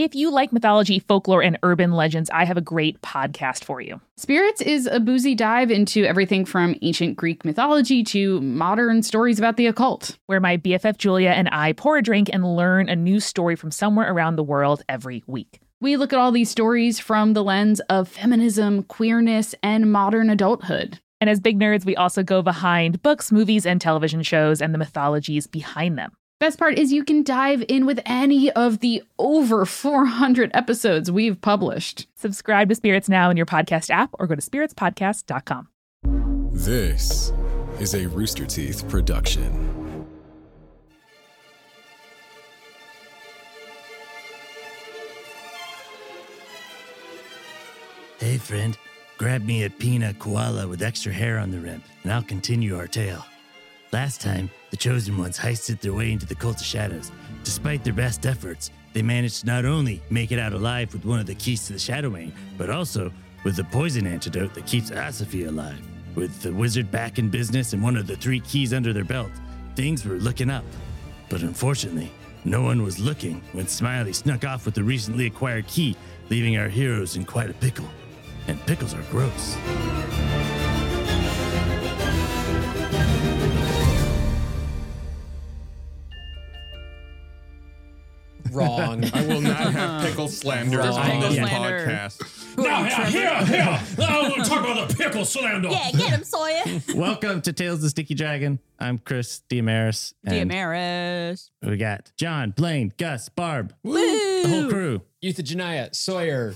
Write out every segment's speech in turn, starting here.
If you like mythology, folklore, and urban legends, I have a great podcast for you. Spirits is a boozy dive into everything from ancient Greek mythology to modern stories about the occult, where my BFF Julia and I pour a drink and learn a new story from somewhere around the world every week. We look at all these stories from the lens of feminism, queerness, and modern adulthood. And as big nerds, we also go behind books, movies, and television shows and the mythologies behind them. Best part is you can dive in with any of the over 400 episodes we've published. Subscribe to Spirits Now in your podcast app or go to spiritspodcast.com. This is a Rooster Teeth production. Hey friend, grab me a pina koala with extra hair on the rim, and I'll continue our tale. Last time, the Chosen Ones heisted their way into the Cult of Shadows. Despite their best efforts, they managed to not only make it out alive with one of the keys to the Shadowmane, but also with the poison antidote that keeps Asafi alive. With the wizard back in business and one of the 3 keys under their belt, things were looking up. But unfortunately, no one was looking when Smiley snuck off with the recently acquired key, leaving our heroes in quite a pickle. And pickles are gross. Wrong. I will not have pickle slander on this podcast. Now, here. I want to talk about the pickle slander. Yeah, get him, Sawyer. Welcome to Tales of the Sticky Dragon. I'm Chris Diamaris. Diamaris. We got John, Blaine, Gus, Barb, Woo! the whole crew. Euthygenia, Sawyer,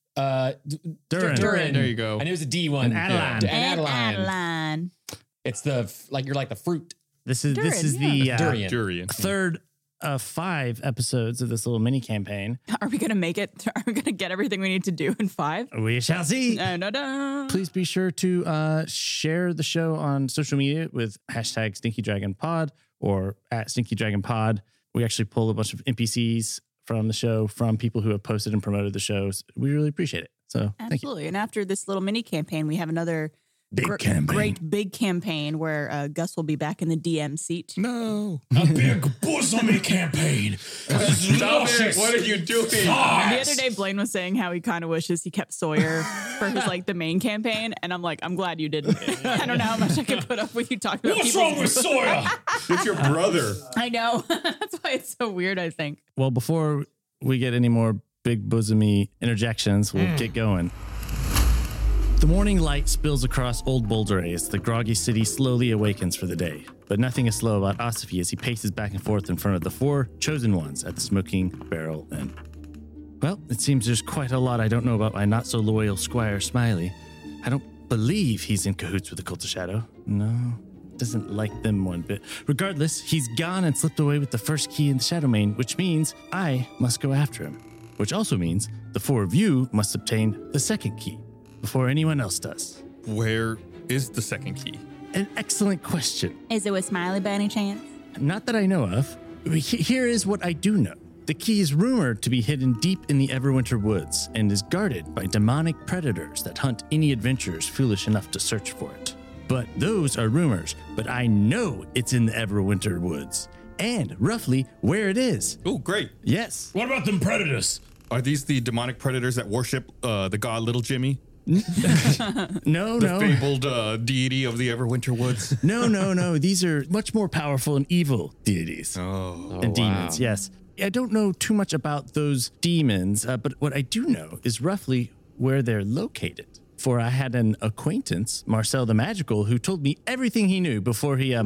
Durin. There you go. And it was a D one. And Adeline. Yeah. And Adeline. Adeline. It's you're like the fruit. This is Durin, the Durian. third of 5 episodes of this little mini campaign. Are we going to make it? Are we going to get everything we need to do in 5? We shall see. Da-da-da. Please be sure to share the show on social media with hashtag Stinky Dragon Pod or at Stinky Dragon Pod. We actually pull a bunch of NPCs from the show from people who have posted and promoted the shows. We really appreciate it. So thank you. Absolutely. And after this little mini campaign, we have another Big big campaign where Gus will be back in the DM seat. No. A big bosomy campaign. Stop it. What are you doing? The other day, Blaine was saying how he kind of wishes he kept Sawyer for his the main campaign, and I'm like, I'm glad you didn't. I don't know how much I can put up with you talking about. What's wrong with Sawyer? It's your brother. I know. That's why it's so weird, I think. Well, before we get any more big bosomy interjections, we'll get going. The morning light spills across Old Boulderay as the groggy city slowly awakens for the day. But nothing is slow about Asafi as he paces back and forth in front of the 4 chosen ones at the Smoking Barrel Inn. Well, it seems there's quite a lot I don't know about my not-so-loyal Squire Smiley. I don't believe he's in cahoots with the Cult of Shadow. No, doesn't like them one bit. Regardless, he's gone and slipped away with the first key in the Shadowmane, which means I must go after him. Which also means the 4 of you must obtain the second key before anyone else does. Where is the second key? An excellent question. Is it with Smiley by any chance? Not that I know of. Here is what I do know. The key is rumored to be hidden deep in the Everwinter woods and is guarded by demonic predators that hunt any adventurers foolish enough to search for it. But those are rumors, but I know it's in the Everwinter woods and roughly where it is. Oh, great. Yes. What about them predators? Are these the demonic predators that worship the god Little Jimmy? No. The fabled deity of the Everwinter woods? No. These are much more powerful and evil deities. And demons, yes. I don't know too much about those demons, but what I do know is roughly where they're located. For I had an acquaintance, Marcel the Magical, who told me everything he knew before he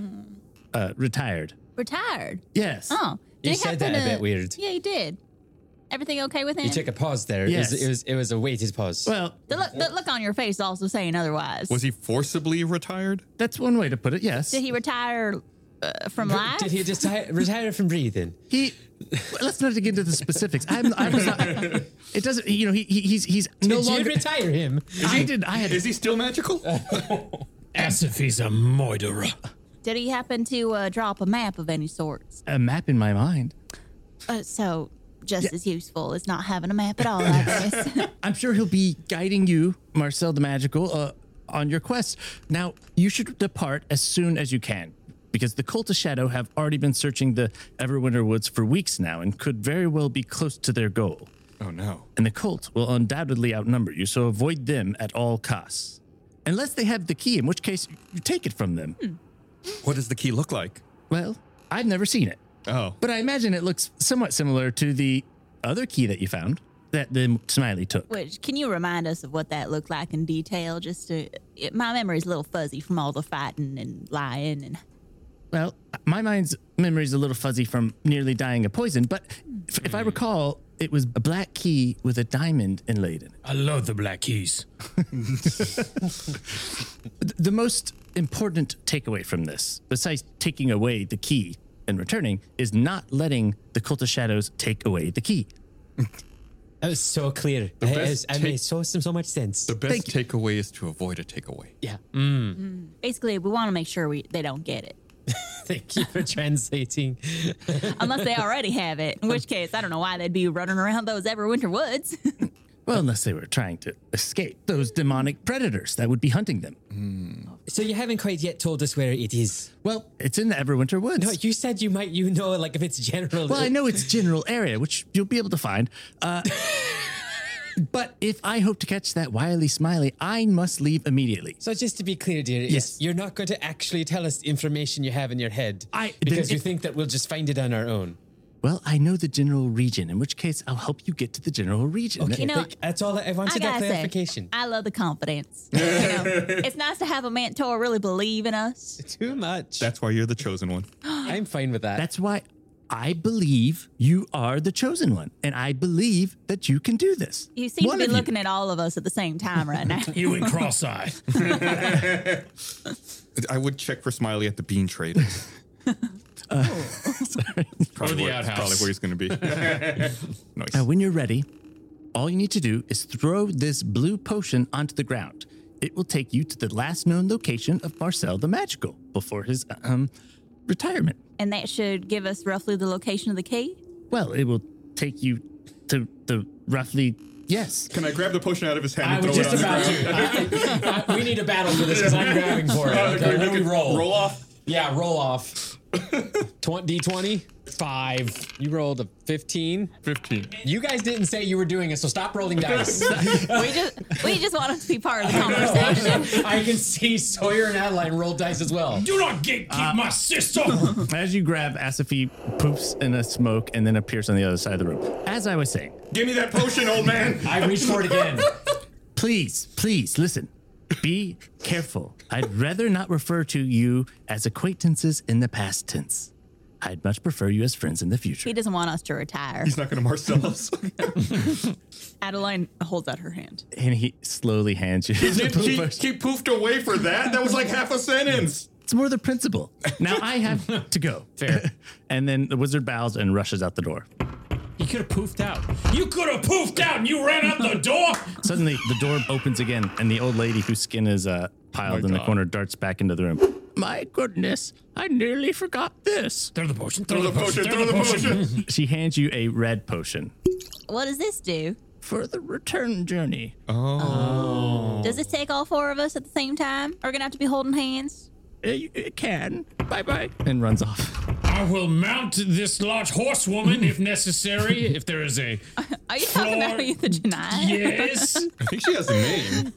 retired. Retired? Yes. Oh. You said that a bit weird. Yeah, you did. Everything okay with him? You took a pause there. Yes. It was a weighted pause. Well, The look on your face also saying otherwise. Was he forcibly retired? that's one way to put it, yes. Did he retire from life? Did he just retire from breathing? Let's not get into the specifics. I was not, it doesn't, he's no Did you longer. retire him? Is he still magical? As if he's a murderer. Did he happen to drop a map of any sorts? A map in my mind. So just as useful as not having a map at all, I guess. I'm sure he'll be guiding you, Marcel the Magical, on your quest. Now, you should depart as soon as you can, because the Cult of Shadow have already been searching the Everwinter Woods for weeks now and could very well be close to their goal. Oh, no. And the cult will undoubtedly outnumber you, so avoid them at all costs. Unless they have the key, in which case you take it from them. What does the key look like? Well, I've never seen it. Oh. But I imagine it looks somewhat similar to the other key that you found that the Smiley took. Which, can you remind us of what that looked like in detail? My memory's a little fuzzy from all the fighting and lying and... Well, my mind's memory's a little fuzzy from nearly dying of poison, but if I recall, it was a black key with a diamond inlaid in it. I love the black keys. The most important takeaway from this, besides taking away the key and returning, is not letting the Cult of Shadows take away the key. That was so clear. It made so much sense. The best takeaway is to avoid a takeaway. Yeah. Basically, we want to make sure they don't get it. Thank you for translating. Unless they already have it, in which case, I don't know why they'd be running around those Everwinter Woods. Well, unless they were trying to escape those demonic predators that would be hunting them. So you haven't quite yet told us where it is. Well, it's in the Everwinter Woods. No, you said you know, like if it's general. Well, I know it's general area, which you'll be able to find. But if I hope to catch that wily Smiley, I must leave immediately. So just to be clear, dear, Yes. you're not going to actually tell us the information you have in your head because you think that we'll just find it on our own. Well, I know the general region, in which case I'll help you get to the general region. Okay, You know, that's all. I wanted that gotta say, clarification. I love the confidence. It's nice to have a mentor really believe in us. Too much. That's why you're the chosen one. I'm fine with that. That's why I believe you are the chosen one, and I believe that you can do this. You seem One to be of you. looking at all of us at the same time right now. You and cross-eye. I would check for Smiley at the bean trade. Or the outhouse. Probably where he's going to be. Nice. Now, when you're ready, all you need to do is throw this blue potion onto the ground. It will take you to the last known location of Marcel the Magical before his retirement. And that should give us roughly the location of the key? Well, it will take you to the roughly, yes. Can I grab the potion out of his hand I and was throw just it on about the ground? to. We need a battle for this because I'm grabbing for it. Okay, Make let me it roll. Roll off. Yeah, roll off. D20? 5. You rolled a 15. 15. You guys didn't say you were doing it, so stop rolling dice. we just want us to be part of the conversation. I can see Sawyer and Adeline roll dice as well. Do not gatekeep my sister. As you grab, Asafi poofs in a smoke and then appears on the other side of the room. As I was saying, Give me that potion, old man. I reached for it again. please, listen. Be careful. I'd rather not refer to you as acquaintances in the past tense. I'd much prefer you as friends in the future. He doesn't want us to retire. He's not going to Marcel us. Adeline holds out her hand. And he slowly hands you the blue potion. He poofed away for that? That was like half a sentence. It's more the principle. Now I have to go. Fair. And then the wizard bows and rushes out the door. He could have poofed out. You could have poofed out and you ran out the door. Suddenly, the door opens again, and the old lady whose skin is piled in the corner darts back into the room. My goodness, I nearly forgot this. Throw the potion. Throw the potion. Throw the potion. She hands you a red potion What does this do? for the return journey. Does this take all four of us at the same time? Are we going to have to be holding hands? It can. Bye-bye. And runs off. I will mount this large horsewoman if necessary. If there is a Are you talking about Ethan Janai? yes, I think she has a name.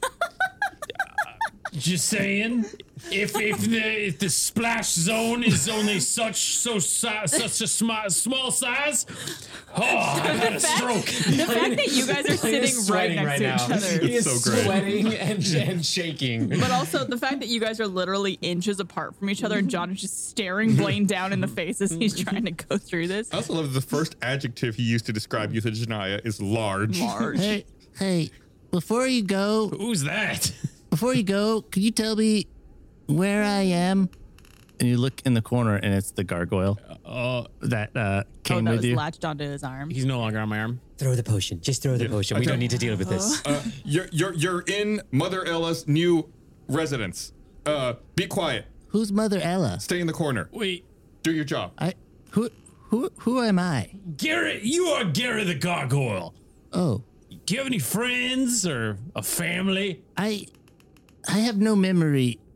just saying. If the splash zone is only such a small size, I got a stroke. The fact that you guys are sitting right next to each other. He is so great. sweating and shaking. But also the fact that you guys are literally inches apart from each other and John is just staring Blaine down in the face as he's trying to go through this. I also love that the first adjective he used to describe Euthanasia is large. Hey, before you go, Who's that? could you tell me where I am? And you look in the corner, and it's the gargoyle that came that with was you. latched onto his arm. He's no longer on my arm. Throw the potion. Just throw the potion. We don't need to deal with this. You're in Mother Ella's new residence. Be quiet. Who's Mother Ella? Stay in the corner. Wait, Do your job. Who am I? Gary, you are Gary the Gargoyle. Oh, Do you have any friends or a family? I have no memory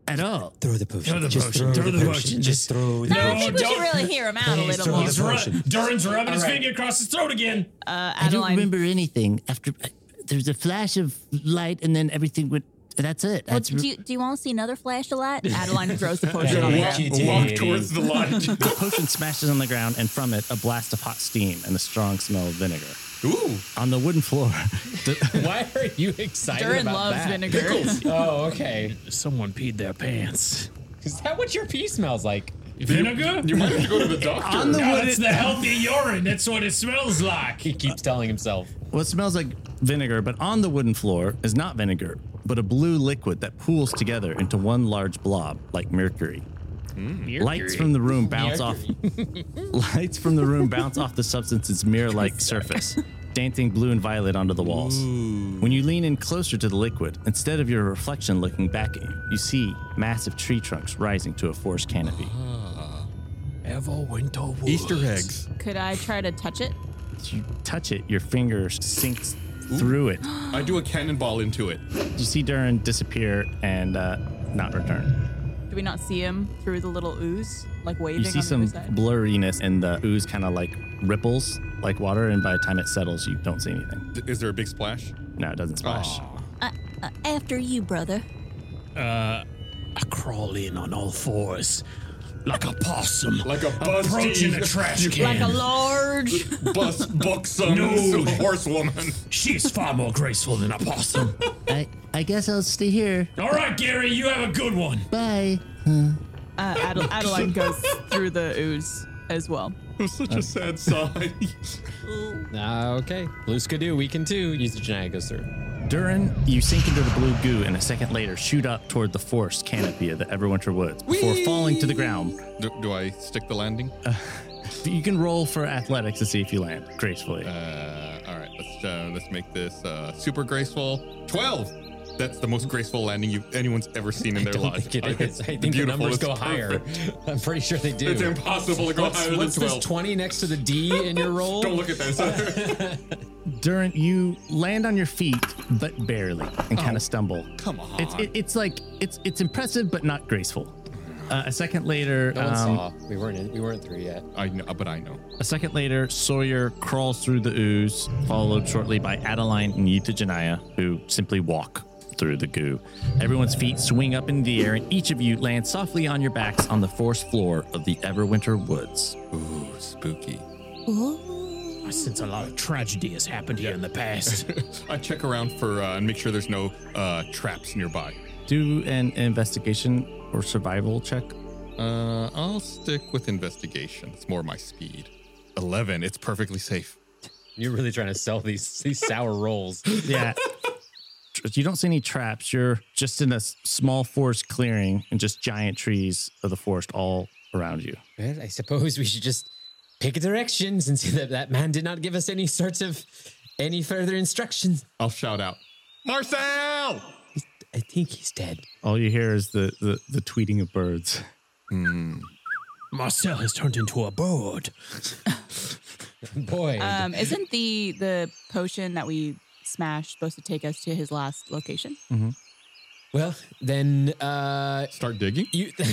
at all. Throw the potion. Throw the potion. Throw the potion. Just throw I think we should really hear him out a little more. Durin's rubbing his finger across his throat again. I don't remember anything. After there's a flash of light, and then everything went. That's it. Well, do you want to see another flash of light? Adeline throws the potion on the ground. Walk towards the light. The potion smashes on the ground, and from it, a blast of hot steam and a strong smell of vinegar. Ooh. On the wooden floor. Why are you excited Durin about loves that? vinegar. Oh, okay. Someone peed their pants. Is that what your pee smells like? Vinegar? You might have to go to the doctor. No, that's the healthy urine. That's what it smells like. He keeps telling himself. Well, it smells like vinegar, but on the wooden floor is not vinegar, but a blue liquid that pools together into one large blob, like mercury. Lights from the room bounce off. Lights from the room bounce off the substance's mirror-like surface, dancing blue and violet onto the walls. When you lean in closer to the liquid, instead of your reflection looking back at you, you see massive tree trunks rising to a forest canopy. Everwinter Woods. Easter eggs. Could I try to touch it? As you touch it, your finger sinks through it. I do a cannonball into it. You see Durin disappear and not return. Do we not see him through the little ooze, like waving You see on the some other side? blurriness, and the ooze kind of like ripples like water, and by the time it settles, you don't see anything. Is there a big splash? No, it doesn't splash. After you, brother. I crawl in on all fours like a possum. Like a approaching a trash can. Like a large. Bus buxom horsewoman. She's far more graceful than a possum. I guess I'll stay here. All right, Gary, you have a good one. Bye. Adeline goes through the ooze as well. It was such a sad sigh. Okay. Blue Skidoo, we can too. Use the Janaya goes through. Durin, you sink into the blue goo, and a second later shoot up toward the forest canopy of the Everwinter Woods before falling to the ground. Do I stick the landing? You can roll for athletics to see if you land gracefully. All right, let's make this super graceful. 12. That's the most graceful landing anyone's ever seen in their life. I think the numbers go higher. I'm pretty sure they do. It's impossible to go higher than 12. What's this 20 next to the D in your roll? Don't look at that. Durin, you land on your feet, but barely, and kind of stumble. Come on. It's impressive, but not graceful. A second later, No one saw. We weren't through yet. I know, but I know. A second later, Sawyer crawls through the ooze, followed shortly by Adeline and Yita Janaya, who simply walk through the goo. Everyone's feet swing up in the air, and each of you land softly on your backs on the forest floor of the Everwinter Woods. Ooh, spooky. I sense a lot of tragedy has happened here in the past. I check around for and make sure there's no traps nearby. Do an investigation or survival check. I'll stick with investigation. It's more my speed. 11. It's perfectly safe. You're really trying to sell these sour rolls. Yeah. You don't see any traps. You're just in a small forest clearing and just giant trees of the forest all around you. Well, I suppose we should just pick a direction since that man did not give us any sorts of any further instructions. I'll shout out, Marcel! I think he's dead. All you hear is the tweeting of birds. Marcel has turned into a bird. Boy. Isn't the potion that we smashed supposed to take us to his last location? Mm-hmm. Well, then Start digging?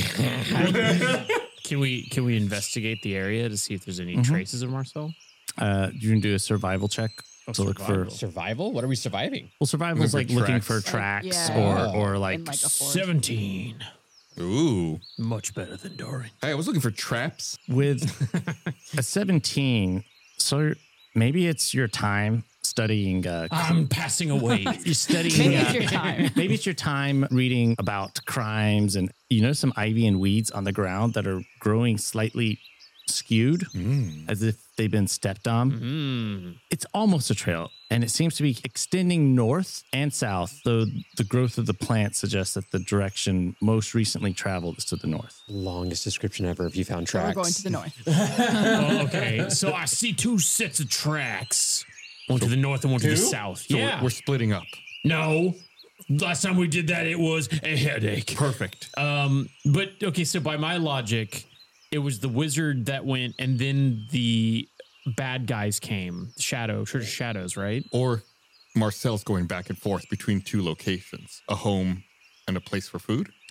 Can we investigate the area to see if there's any traces of Marcel? You can do a survival check to look for survival? What are we surviving? Well, survival is like looking tracks. for tracks Yeah. or like In like a forest. 17. Ooh. Much better than Doran. Hey, I was looking for traps. with a 17. So maybe it's your time studying. I'm passing away. You're studying. Maybe it's your time. Maybe it's your time reading about crimes, and you know some ivy and weeds on the ground that are growing slightly skewed, as if they've been stepped on. It's almost a trail, and it seems to be extending north and south, though the growth of the plant suggests that the direction most recently traveled is to the north. Longest description ever if you found So tracks. we're going to the north. Oh, okay, so I see two sets of tracks. One to the north and one to the south. So Yeah. we're splitting up. No. Last time we did that, it was a headache. Perfect. But okay, so by my logic, it was the wizard that went, and then the bad guys came. Church of Shadows, right? Or Marcel's going back and forth between two locations, a home and a place for food.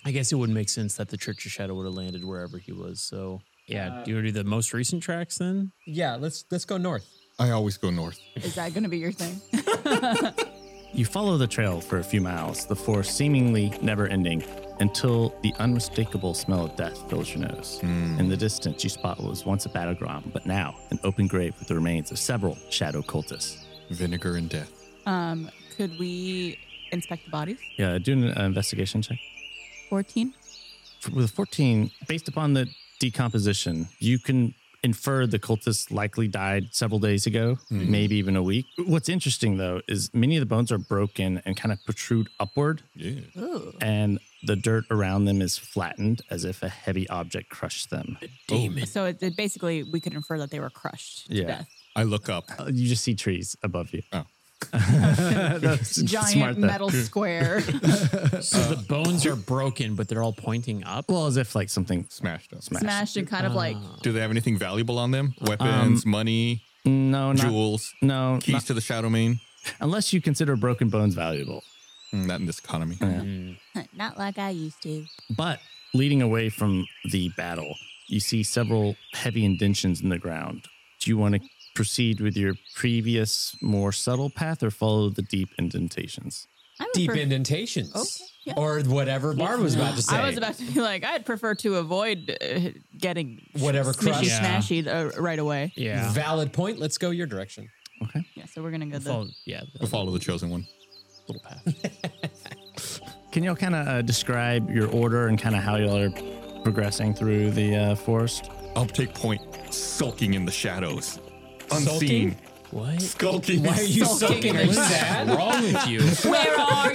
I guess it would make sense that the Church of Shadow would have landed wherever he was. So yeah, do you want to do the most recent tracks then? Yeah, let's go north. I always go north. Is that going to be your thing? You follow the trail for a few miles, the forest seemingly never ending, until the unmistakable smell of death fills your nose. In the distance, you spot what was once a battleground, but now an open grave with the remains of several shadow cultists. Vinegar and death. Could we inspect the bodies? Yeah, do an investigation check. 14. With 14, based upon the decomposition, you can infer the cultists likely died several days ago, maybe even a week. What's interesting, though, is many of the bones are broken and kind of protrude upward. Yeah. Ooh. And the dirt around them is flattened as if a heavy object crushed them. Demon. So it basically, we could infer that they were crushed to death. I look up. You just see trees above you. Oh. That's Giant smart, though. metal square. So the bones are broken, but they're all pointing up. Well, as if like something Smashed up. Smashed and kind of like Do they have anything valuable on them? Weapons, money, No, not, jewels, no, keys not- to the Shadow Mane? unless you consider broken bones valuable. Not in this economy. Not like I used to. But leading away from the battle, you see several heavy indentions in the ground. Do you want to proceed with your previous, more subtle path or follow the deep indentations? I would Deep pref- indentations. Okay, yeah. Or whatever Barb was about to say. I was about to be like, I'd prefer to avoid getting Whatever crushed. smashy right away. Yeah. Valid point. Let's go your direction. Okay. Yeah, so we're gonna go Follow, the yeah. We'll follow the chosen one. little path. Can y'all kind of describe your order and kind of how y'all are progressing through the forest? I'll take point sulking in the shadows. Unseen. What? Skulking. Why are you sulking? Are you sad? What's wrong with you? Where are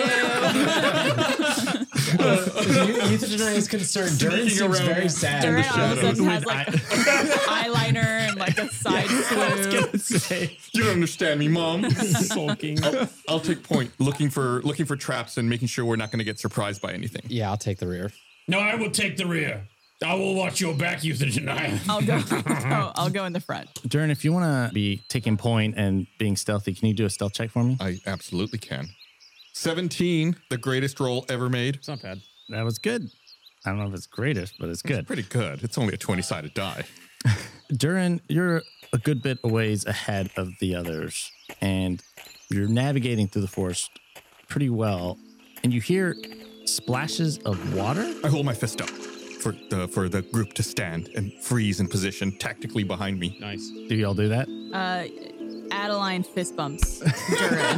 you? Euthanasia is concerned. Durin seems very sad. Durin all of a sudden has like eyeliner and like a side swoop. You don't understand me, Mom. Sulking. I'll take point. Looking for traps and making sure we're not going to get surprised by anything. Yeah, I'll take the rear. No, I will take the rear. I will watch your back, Euthanasia. I'll go in the front. Durin, if you want to be taking point and being stealthy, can you do a stealth check for me? I absolutely can. 17, the greatest roll ever made. It's not bad. That was good. I don't know if it's greatest, but it's good. Pretty good. It's only a 20-sided die. Durin, you're a good bit a ways ahead of the others, and you're navigating through the forest pretty well, and you hear splashes of water. I hold my fist up for the group to stand and freeze in position tactically behind me. Nice. Do y'all do that? Adeline fist bumps Durin.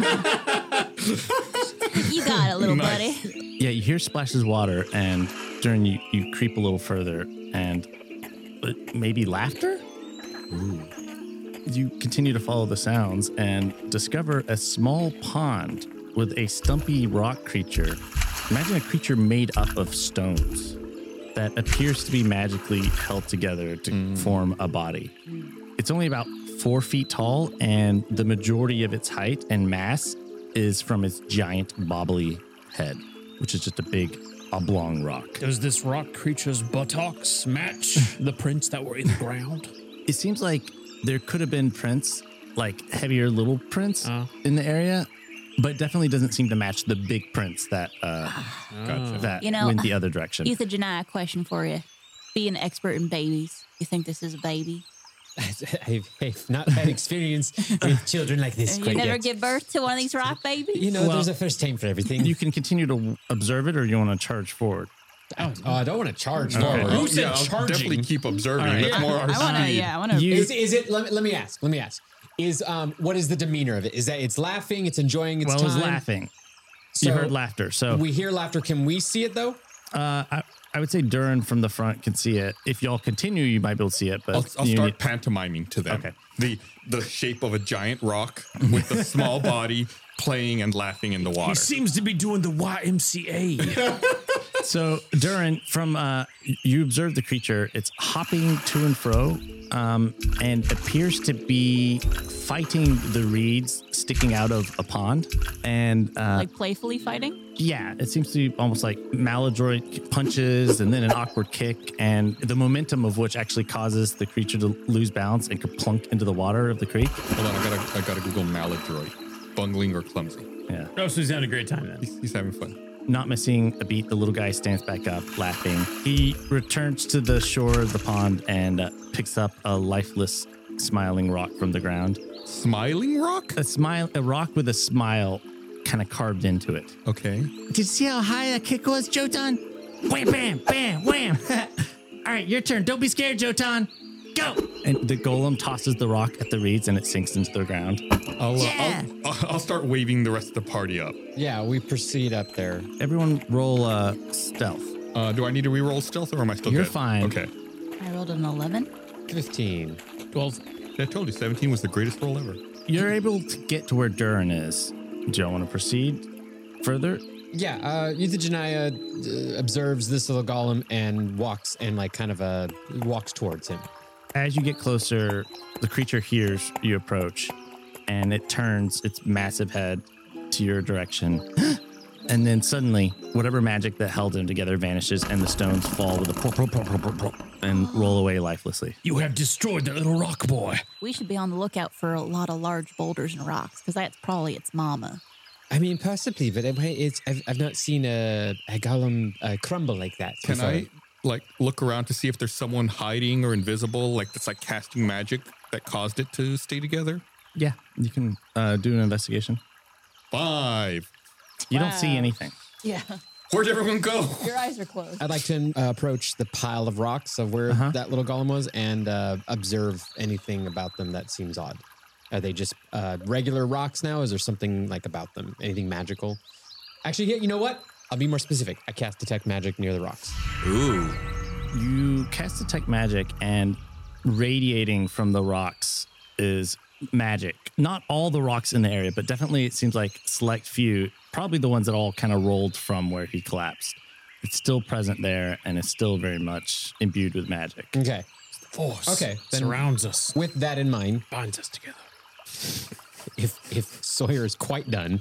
You got it, little buddy. Yeah, you hear splashes of water, and Durin, you creep a little further, and maybe laughter? Ooh. You continue to follow the sounds and discover a small pond with a stumpy rock creature. Imagine a creature made up of stones that appears to be magically held together to form a body. It's only about 4 feet tall, and the majority of its height and mass is from its giant bobbly head, which is just a big oblong rock. Does this rock creature's buttocks match the prints that were in the ground? It seems like there could have been prints, like heavier little prints in the area, but it definitely doesn't seem to match the big prints that that went the other direction. Euthanasia, question for you. Being an expert in babies, you think this is a baby? I've not had experience with children like this. You quite never yet. give birth to one of these rock babies? You know, there's a first time for everything. You can continue to observe it, or you want to charge forward. Oh, I don't want to charge Okay. forward. Who said I'll charging? definitely keep observing. All right. That's more our speed. I wanna. Is it? Let me ask. Is what is the demeanor of it? Is that it's laughing? It's enjoying its Well, time. it was laughing. So You heard laughter. So we hear laughter. Can we see it though? I would say Durin from the front can see it. If y'all continue, you might be able to see it. But I'll you start need- pantomiming to them. Okay. The shape of a giant rock with the small body playing and laughing in the water. He seems to be doing the YMCA. So Durin, from you observe the creature. It's hopping to and fro, and appears to be fighting the reeds sticking out of a pond. And Like playfully fighting? yeah, it seems to be almost like maladroit punches and then an awkward kick, and the momentum of which actually causes the creature to lose balance and plunk into the water of the creek. Hold on, I gotta Google maladroit. Bungling or clumsy. Yeah. Oh, so he's having a great time then. He's having fun. Not missing a beat, the little guy stands back up, laughing. He returns to the shore of the pond and picks up a lifeless, smiling rock from the ground. Smiling rock? A rock with a smile kind of carved into it. Okay. Did you see how high that kick was, Jotun? Wham, bam, bam, wham. All right, your turn. Don't be scared, Jotun. Go! And the golem tosses the rock at the reeds and it sinks into the ground. I'll start waving the rest of the party up. Yeah, we proceed up there. Everyone roll stealth. Do I need to reroll stealth or am I still You're good? fine. Okay. I rolled an 11. 15. 12. I told you 17 was the greatest roll ever. You're able to get to where Durin is. Do y'all want to proceed further? Yeah, Euthygenia observes this little golem and walks towards him. As you get closer, the creature hears you approach, and it turns its massive head to your direction. And then suddenly, whatever magic that held them together vanishes, and the stones fall with a plop, plop, plop, plop, plop, and roll away lifelessly. You have destroyed the little rock boy. We should be on the lookout for a lot of large boulders and rocks, because that's probably its mama. I mean, possibly, but I've not seen a golem crumble like that. Can before. I look around to see if there's someone hiding or invisible, that's casting magic that caused it to stay together? Yeah, you can do an investigation. 5. You don't see anything. Yeah. Where'd everyone go? Your eyes are closed. I'd like to approach the pile of rocks of where that little golem was and observe anything about them that seems odd. Are they just regular rocks now? Is there something about them? Anything magical? Actually, yeah, you know what? I'll be more specific. I cast Detect Magic near the rocks. Ooh. You cast Detect Magic, and radiating from the rocks is magic. Not all the rocks in the area, but definitely it seems like select few, probably the ones that all kind of rolled from where he collapsed. It's still present there, and it's still very much imbued with magic. Okay. Force Okay. Then surrounds us, with that in mind, binds us together. If Sawyer is quite done,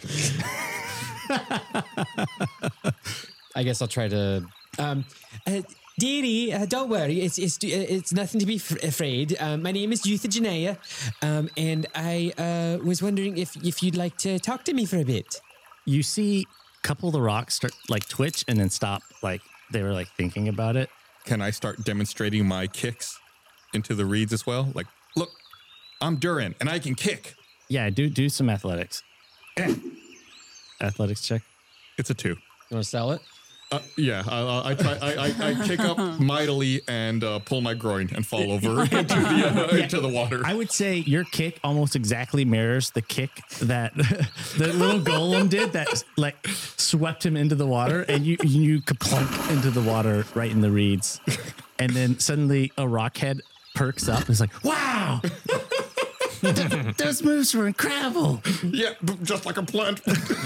I guess I'll try to. Dearie, don't worry. It's nothing to be afraid. My name is Euthygenia, and I was wondering if you'd like to talk to me for a bit. You see a couple of the rocks start twitch and then stop, they were thinking about it. Can I start demonstrating my kicks into the reeds as well? Look, I'm Durin, and I can kick. Yeah, do some athletics. Athletics check. It's a 2. You want to sell it? Yeah, I try. I kick up mightily and pull my groin and fall over into the water. I would say your kick almost exactly mirrors the kick that the little golem did that swept him into the water, and you kaplunk into the water right in the reeds, and then suddenly a rock head perks up and is like, "Wow, those moves were incredible!" Yeah, just like a plant.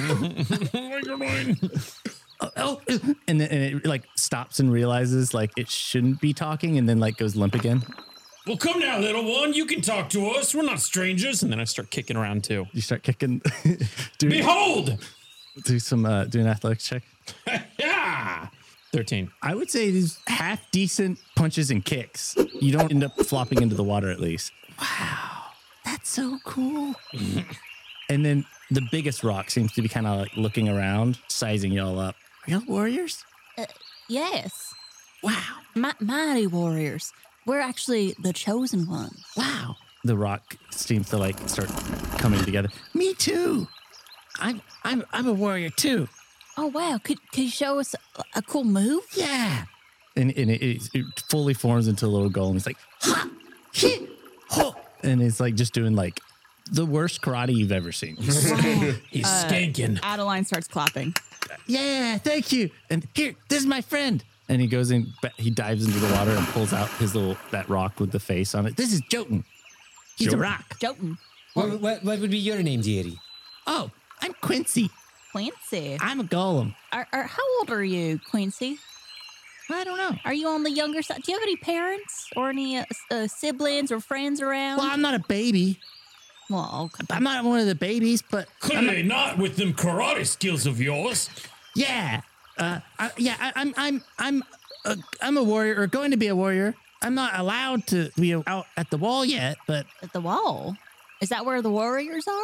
And then it stops and realizes it shouldn't be talking, and then goes limp again. Well, come now, little one. You can talk to us. We're not strangers. And then I start kicking around too. You start kicking. Behold! Do an athletics check. Yeah! 13. I would say these half decent punches and kicks. You don't end up flopping into the water at least. Wow, that's so cool. And then the biggest rock seems to be kind of looking around, sizing y'all up. Are y'all warriors? Yes. Wow. Mighty warriors. We're actually the chosen ones. Wow. The rock seems to start coming together. Me too. I'm a warrior too. Oh wow! Could you show us a cool move? Yeah. And it fully forms into a little golem. It's like, ha, hit, ho, and it's just doing the worst karate you've ever seen. He's skanking. Adeline starts clapping. Yeah, thank you. And here, this is my friend. And he goes in, he dives into the water and pulls out that rock with the face on it. This is Jotun. He's a rock. Jotun. What would be your name, dearie? Oh, I'm Quincy. Quincy. I'm a golem. How old are you, Quincy? I don't know. Are you on the younger side? Do you have any parents or any siblings or friends around? Well, I'm not a baby. Well, okay. I'm not one of the babies, but Clearly not with them karate skills of yours. yeah, I'm a warrior, or going to be a warrior. I'm not allowed to be out at the wall yet, but At the wall? Is that where the warriors are?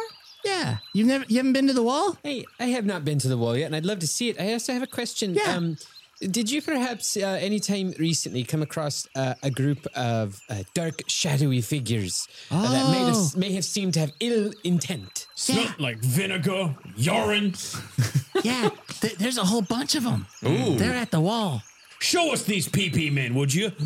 Yeah. You haven't been to the wall? Hey, I have not been to the wall yet, and I'd love to see it. I also have a question. Yeah. Did you perhaps, anytime recently, come across a group of dark, shadowy figures that may have seemed to have ill intent? Smelled like vinegar, urine. Yeah. There's a whole bunch of them. Ooh. They're at the wall. Show us these PP men, would you?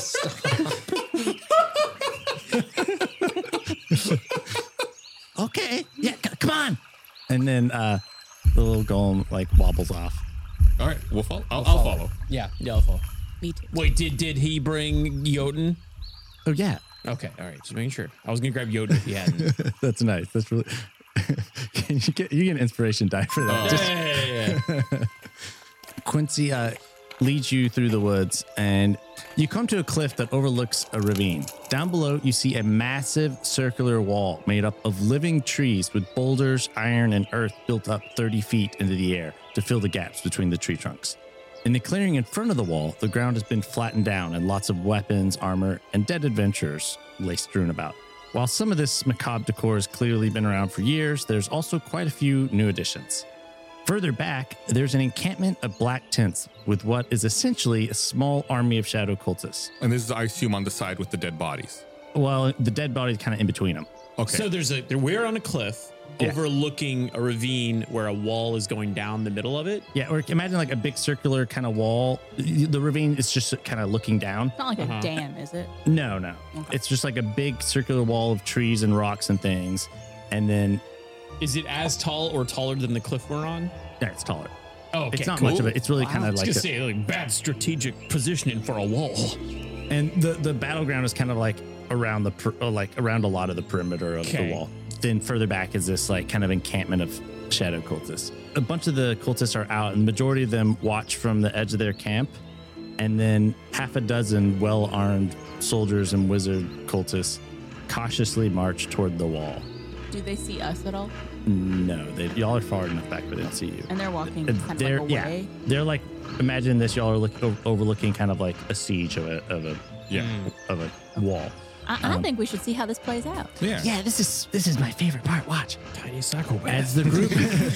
Okay. Yeah, come on. And then the little golem like wobbles off. All right, we'll follow. I'll follow. Yeah. I'll follow. Me too. Wait, did he bring Jotun? Oh, yeah. Okay, all right, just making sure. I was gonna grab Jotun if he hadn't. That's nice. That's really... Can you get an inspiration die for that? Quincy leads you through the woods, and you come to a cliff that overlooks a ravine. Down below, you see a massive circular wall made up of living trees with boulders, iron, and earth built up 30 feet into the air to fill the gaps between the tree trunks. In the clearing in front of the wall, the ground has been flattened down and lots of weapons, armor, and dead adventurers lay strewn about. While some of this macabre decor has clearly been around for years, there's also quite a few new additions. Further back, there's an encampment of black tents with what is essentially a small army of shadow cultists. And this is, I assume, on the side with the dead bodies. Well, the dead body's kind of in between them. Okay. So we're on a cliff overlooking a ravine where a wall is going down the middle of it. Yeah, or imagine like a big circular kind of wall. The ravine is just kind of looking down. It's not like a dam, is it? No. Okay. It's just like a big circular wall of trees and rocks and things. And then... Is it as tall or taller than the cliff we're on? Yeah, it's taller. Oh, okay, it's not cool. much of it. It's really kind of I was like... gonna say, like bad strategic positioning for a wall. And the battleground is kind of like around around a lot of the perimeter of the wall. Then further back is this like kind of encampment of shadow cultists. A bunch of the cultists are out, and the majority of them watch from the edge of their camp. And then half a dozen well-armed soldiers and wizard cultists cautiously march toward the wall. Do they see us at all? No, y'all are far enough back, but they don't see you. And they're walking kind of like away? Yeah, they're like, imagine this, y'all are overlooking kind of like a siege of a wall. I think we should see how this plays out. Yeah, this is my favorite part. Watch. Tiny psychopath. As the group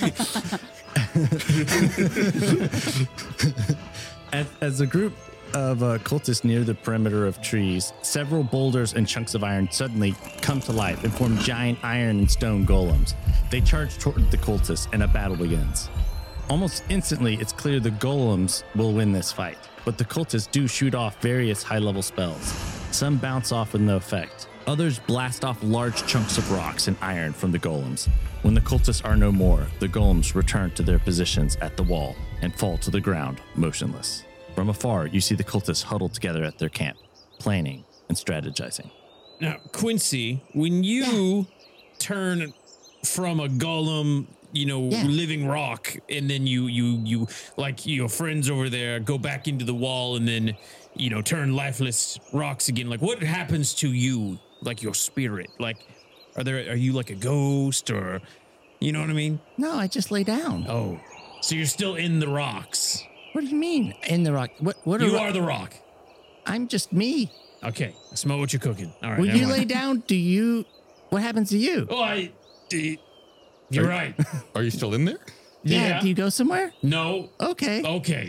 as the group of cultists near the perimeter of trees, several boulders and chunks of iron suddenly come to life and form giant iron and stone golems. They charge toward the cultists and a battle begins. Almost instantly, it's clear the golems will win this fight, but the cultists do shoot off various high-level spells. Some bounce off with no effect. Others blast off large chunks of rocks and iron from the golems. When the cultists are no more, the golems return to their positions at the wall and fall to the ground, motionless. From afar, you see the cultists huddled together at their camp, planning and strategizing. Now, Quincy, when you turn from a golem, living rock, and then you like your friends over there go back into the wall and then, turn lifeless rocks again, like what happens to you, like your spirit? Like, are you like a ghost or, you know what I mean? No, I just lay down. Oh, so you're still in the rocks. What do you mean in the rock? What you are the rock. I'm just me. Okay, I smell what you're cooking. All right. When you lay down, what happens to you? Oh, you're right. Are you still in there? Yeah. Do you go somewhere? No. Okay.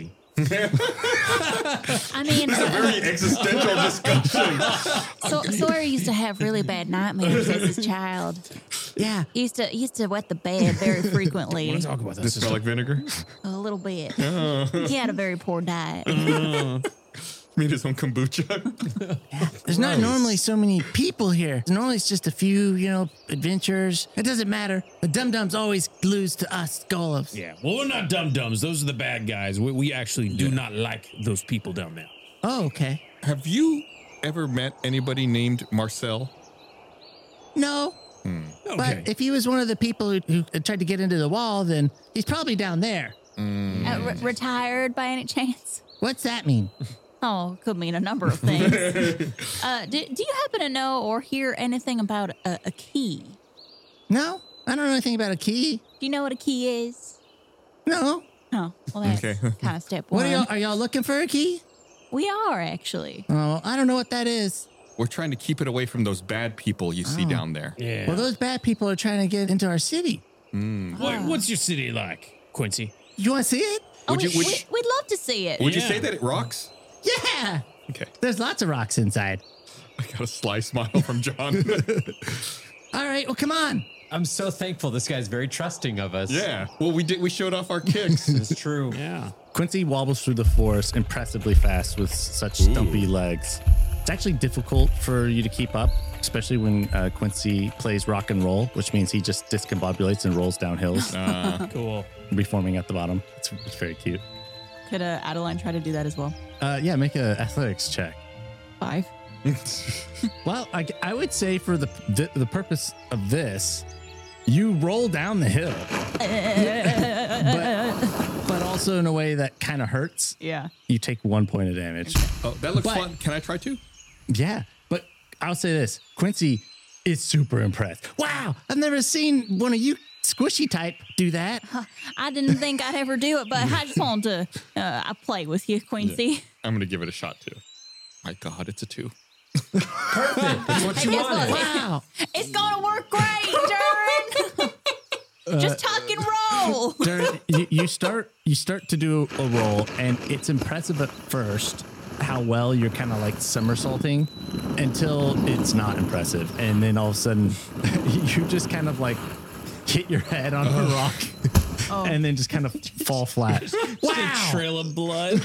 I mean, It's a very existential discussion. Sawyer used to have really bad nightmares as a child. Yeah. He used to wet the bed very frequently. I want to talk about this. Does it smell like vinegar? A little bit. He had a very poor diet. Made his own kombucha. There's not normally so many people here. Normally it's just a few, adventurers. It doesn't matter. The dum-dums always lose to us golems. Yeah. Well, we're not dum-dums. Those are the bad guys. We actually do not like those people down there. Oh, okay. Have you ever met anybody named Marcel? No. Okay. But if he was one of the people who tried to get into the wall, then he's probably down there. Retired by any chance? What's that mean? Oh, could mean a number of things. Do you happen to know or hear anything about a key? No, I don't know anything about a key. Do you know what a key is? No. Oh, well, that's kind of step one. Are y'all looking for a key? We are, actually. Oh, I don't know what that is. We're trying to keep it away from those bad people you see down there. Yeah. Well, those bad people are trying to get into our city. What's your city like, Quincy? You want to see it? Would you- would- we'd love to see it. Would you Yeah. say that it rocks? Yeah. Okay. There's lots of rocks inside. I got a sly smile from John. All right. Well, come on. I'm so thankful. This guy's very trusting of us. Yeah. Well, we showed off our kicks. It's true. Yeah. Quincy wobbles through the forest impressively fast with such stumpy legs. It's actually difficult for you to keep up, especially when Quincy plays rock and roll, which means he just discombobulates and rolls down hills, Cool. reforming at the bottom. It's very cute. Could Adeline try to do that as well? Yeah, make an athletics check. 5. Well, I would say for the purpose of this, you roll down the hill, but also in a way that kind of hurts. Yeah. You take 1 point of damage. Oh, that looks But- fun. Can I try to? Yeah, but I'll say this: Quincy is super impressed. Wow, I've never seen one of you squishy type do that. I didn't think I'd ever do it, but I just wanted to I play with you, Quincy. I'm going to give it a shot too. My God, it's a 2. Perfect. That's what Hey, you guess what? wanted. Wow. It's gonna work great, Darren. Just tuck and roll. Darren, you start to do a roll, and it's impressive at first how well you're kind of like somersaulting until it's not impressive, and then all of a sudden you just kind of like hit your head on a rock. And then just kind of fall flat. Wow. Trail of blood.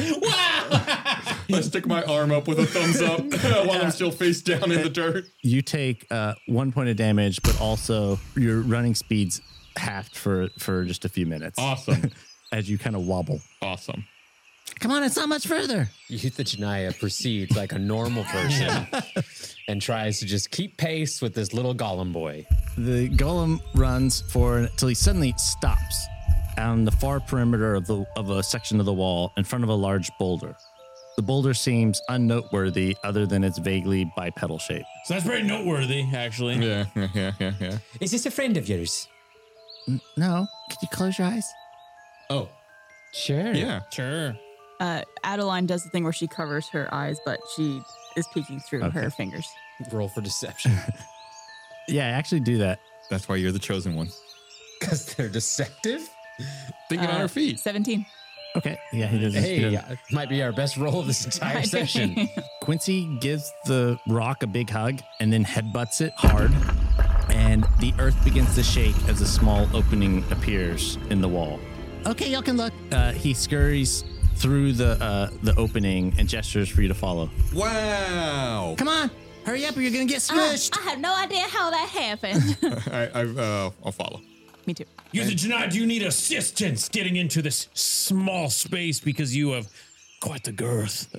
I stick my arm up with a thumbs up while I'm still face down in the dirt. You take 1 point of damage, but also your running speed's halved for just a few minutes. Awesome. As you kind of wobble. Awesome. Come on, it's not much further. Euthygenia proceeds like a normal person and tries to just keep pace with this little golem boy. The golem runs until he suddenly stops on the far perimeter of a section of the wall in front of a large boulder. The boulder seems unnoteworthy other than its vaguely bipedal shape. So that's very noteworthy, actually. Yeah. Is this a friend of yours? No, could you close your eyes? Oh, sure. Yeah. Sure. Adeline does the thing where she covers her eyes, but she is peeking through her fingers. Roll for deception. Yeah, actually do that. That's why you're the chosen one. Because they're deceptive? Thinking on her feet. 17. Okay. Yeah, he does. Hey, might be our best roll of this entire session. Quincy gives the rock a big hug and then headbutts it hard, and the earth begins to shake as a small opening appears in the wall. Okay, y'all can look. He scurries through the opening and gestures for you to follow. Wow. Come on, hurry up or you're gonna get smushed. I have no idea how that happened. I'll follow. Me too. Euthygenia, do you need assistance getting into this small space because you have quite the girth?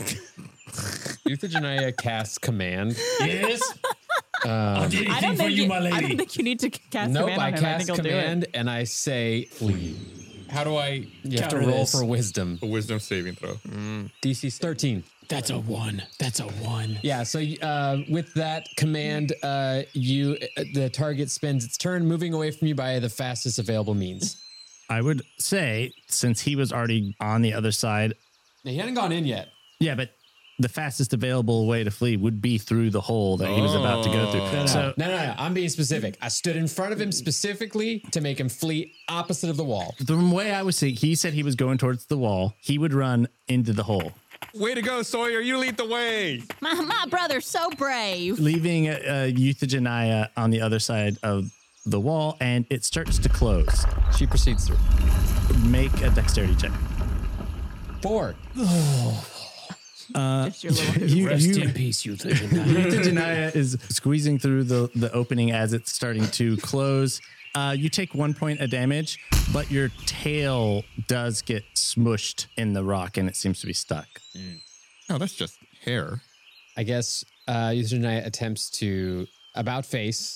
Euthygenia casts command. Yes? I'll do I anything don't for think you, my I don't lady. think you need to cast Nope, command I on him. I cast think he'll do command it. and I say flee. How do I You have to counter roll this? for wisdom. A wisdom saving throw. DC's 13. That's a 1. That's a 1. Yeah, so with that command, the target spends its turn moving away from you by the fastest available means. I would say, since he was already on the other side, Now, he hadn't gone in yet. yeah, but the fastest available way to flee would be through the hole that he was about to go through. So No. I'm being specific. I stood in front of him specifically to make him flee opposite of the wall. the way I was saying, he said he was going towards the wall. He would run into the hole, Way to go, Sawyer. You lead the way. my brother's so brave. leaving Euthygenia on the other side of the wall, and it starts to close. She proceeds through. Make a dexterity check. 4. Just your little Rest in peace, Euthygenia. Euthygenia is squeezing through the opening as it's starting to close. You take 1 point of damage, but your tail does get smushed in the rock, and it seems to be stuck. Oh, that's just hair. I guess Euthygenia attempts to about face,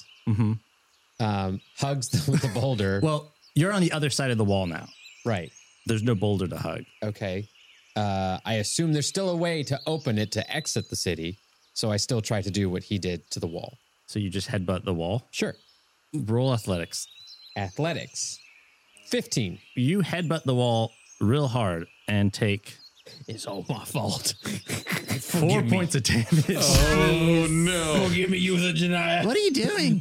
hugs with the boulder. Well, you're on the other side of the wall now. Right. There's no boulder to hug. Okay. I assume there's still a way to open it to exit the city. So I still try to do what he did to the wall. So you just headbutt the wall. Sure. Roll athletics. Athletics. 15. You headbutt the wall real hard and take It's all my fault. 4 points of damage. Oh no! Forgive me, you the Janaya. What are you doing?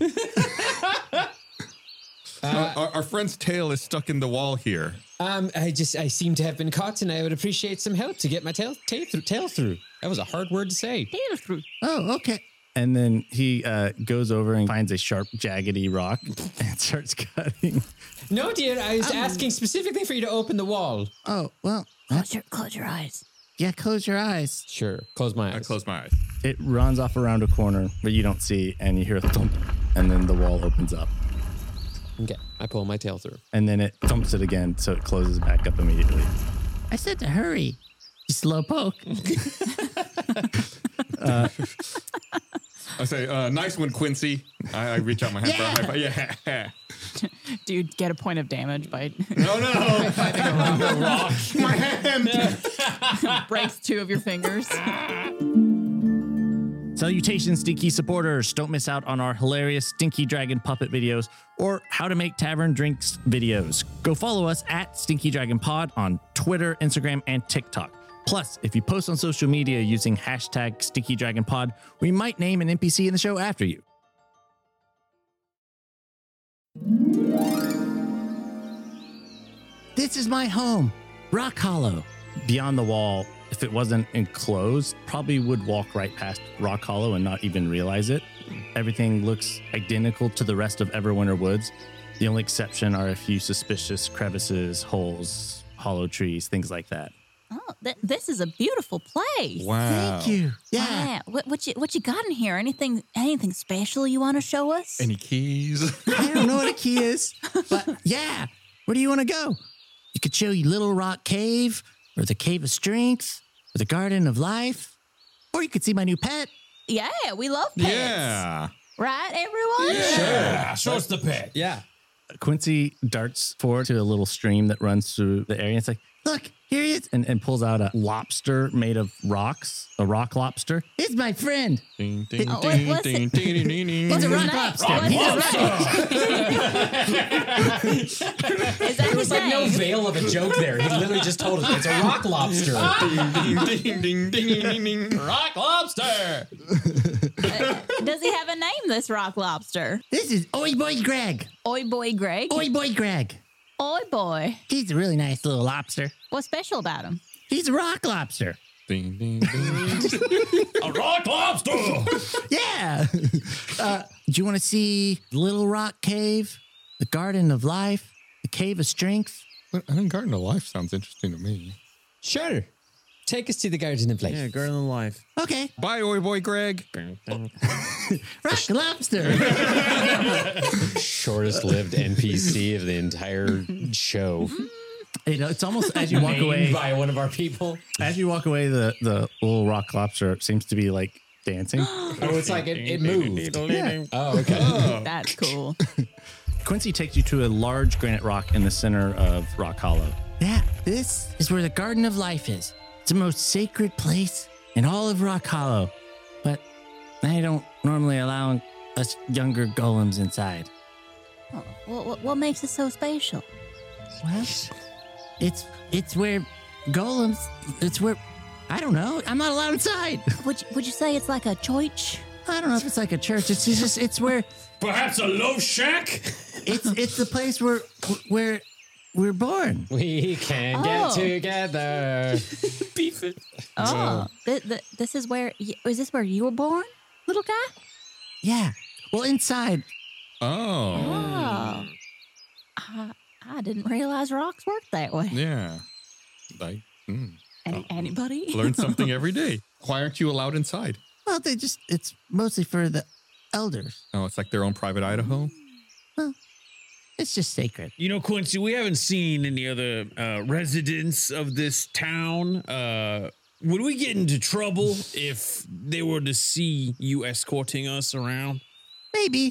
Our friend's tail is stuck in the wall here. I seem to have been caught, and I would appreciate some help to get my tail through. That was a hard word to say. Tail through. Oh, okay. And then he goes over and finds a sharp, jaggedy rock and starts cutting. No, dear, I was asking specifically for you to open the wall. Oh, well. Close your eyes. Yeah, close your eyes. Sure, close my eyes. I close my eyes. It runs off around a corner, but you don't see, and you hear a thump, and then the wall opens up. Okay, I pull my tail through. And then it thumps it again, so it closes back up immediately. I said to hurry. You slow poke. I say, nice one, Quincy. I reach out my hand for a high five. Yeah. Dude, get a point of damage by No. My hand. breaks 2 of your fingers. Salutations, Stinky supporters. Don't miss out on our hilarious Stinky Dragon puppet videos or how to make tavern drinks videos. Go follow us at Stinky Dragon Pod on Twitter, Instagram, and TikTok. Plus, if you post on social media using hashtag Stinky Dragon Pod, we might name an NPC in the show after you. This is my home, Rock Hollow. Beyond the wall, if it wasn't enclosed, probably would walk right past Rock Hollow and not even realize it. Everything looks identical to the rest of Everwinter Woods. The only exception are a few suspicious crevices, holes, hollow trees, things like that. Oh, this is a beautiful place. Wow. Thank you. Yeah. What you got in here? Anything special you want to show us? Any keys? I don't know what a key is, but yeah. Where do you want to go? You could show you Little Rock Cave, or the Cave of Strength, or the Garden of Life, or you could see my new pet. Yeah, we love pets. Yeah. Right, everyone? Yeah, show us the pet. Yeah. Quincy darts forward to a little stream that runs through the area. It's like, look, here he is, and pulls out a lobster made of rocks, a rock lobster. It's my friend. Ding, ding, Oh, ding, what's ding, it? ding, ding, ding. It's a What's rock his lobster. Is that There was like no veil of a joke there. He literally just told us it's a rock lobster. Ding, ding, ding, ding, ding, ding. Rock lobster. Does he have a name, this rock lobster? This is Oi Boy Greg. Oi boy Greg? Oi Boy Greg. Oi boy. He's a really nice little lobster. What's special about him? He's a rock lobster. Ding, ding, ding. A rock lobster. Yeah. Do you want to see Little Rock Cave, the Garden of Life, the Cave of Strength? I think Garden of Life sounds interesting to me. Sure. Take us to the Garden of Life. Yeah, Garden of Life. Okay. Bye, Oi Boy Greg. Rock lobster. Shortest lived NPC of the entire show. It's almost as you walk away. Named by one of our people. As you walk away, the little rock lobster seems to be like dancing. Oh, it's like it moved. Yeah. Oh, okay. That's cool. Quincy takes you to a large granite rock in the center of Rock Hollow. Yeah, this is where the Garden of Life is. It's the most sacred place in all of Rock Hollow. But they don't normally allow us younger golems inside. Oh, what makes it so special? Well, it's where golems. It's where I don't know. I'm not allowed inside. Would you say it's like a church? I don't know if it's like a church. It's where Perhaps a love shack. it's the place where we're born. We can get together. Beef it. Oh, this is where. Is this where you were born, little guy? Yeah. Well, inside. Oh. Oh. I didn't realize rocks worked that way. Yeah. Like, Anybody? learn something every day. Why aren't you allowed inside? Well, it's mostly for the elders. Oh, it's like their own private Idaho? Well, it's just sacred. You know, Quincy, we haven't seen any other residents of this town. Would we get into trouble if they were to see you escorting us around? Maybe.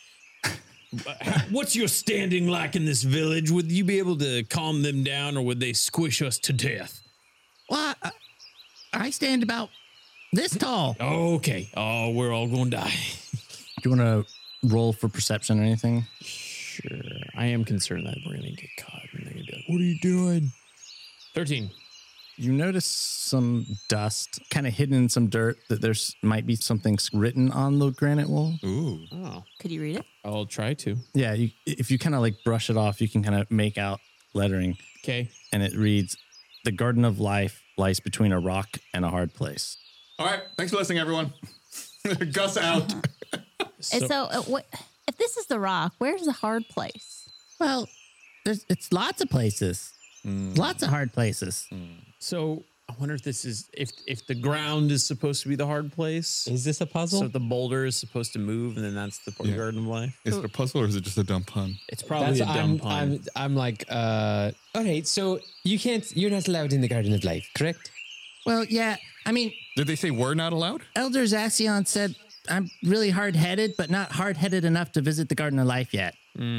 What's your standing like in this village? Would you be able to calm them down, or would they squish us to death? Well, I stand about this tall. Okay. Oh, we're all going to die. Do you want to roll for perception or anything? Sure. I am concerned that we're going to get caught and they're going to be like, what are you doing? 13. You notice some dust kind of hidden in some dirt that there's might be something written on the granite wall. Ooh. Oh, Could you read it? I'll try to. Yeah, if you kind of like brush it off, you can kind of make out lettering. Okay. And it reads, "The Garden of Life lies between a rock and a hard place." All right. Thanks for listening, everyone. Gus out. And so what, if this is the rock, where's the hard place? Well, it's lots of places. Lots of hard places. So I wonder if this is if the ground is supposed to be the hard place. Is this a puzzle? So the boulder is supposed to move, and then that's the Garden of Life. Is it a puzzle or is it just a dumb pun? It's probably a dumb pun. I'm like, all right, so you're not allowed in the Garden of Life, correct? Well, yeah. I mean, Did they say we're not allowed? Elder Zacion said I'm really hard-headed, but not hard-headed enough to visit the Garden of Life yet.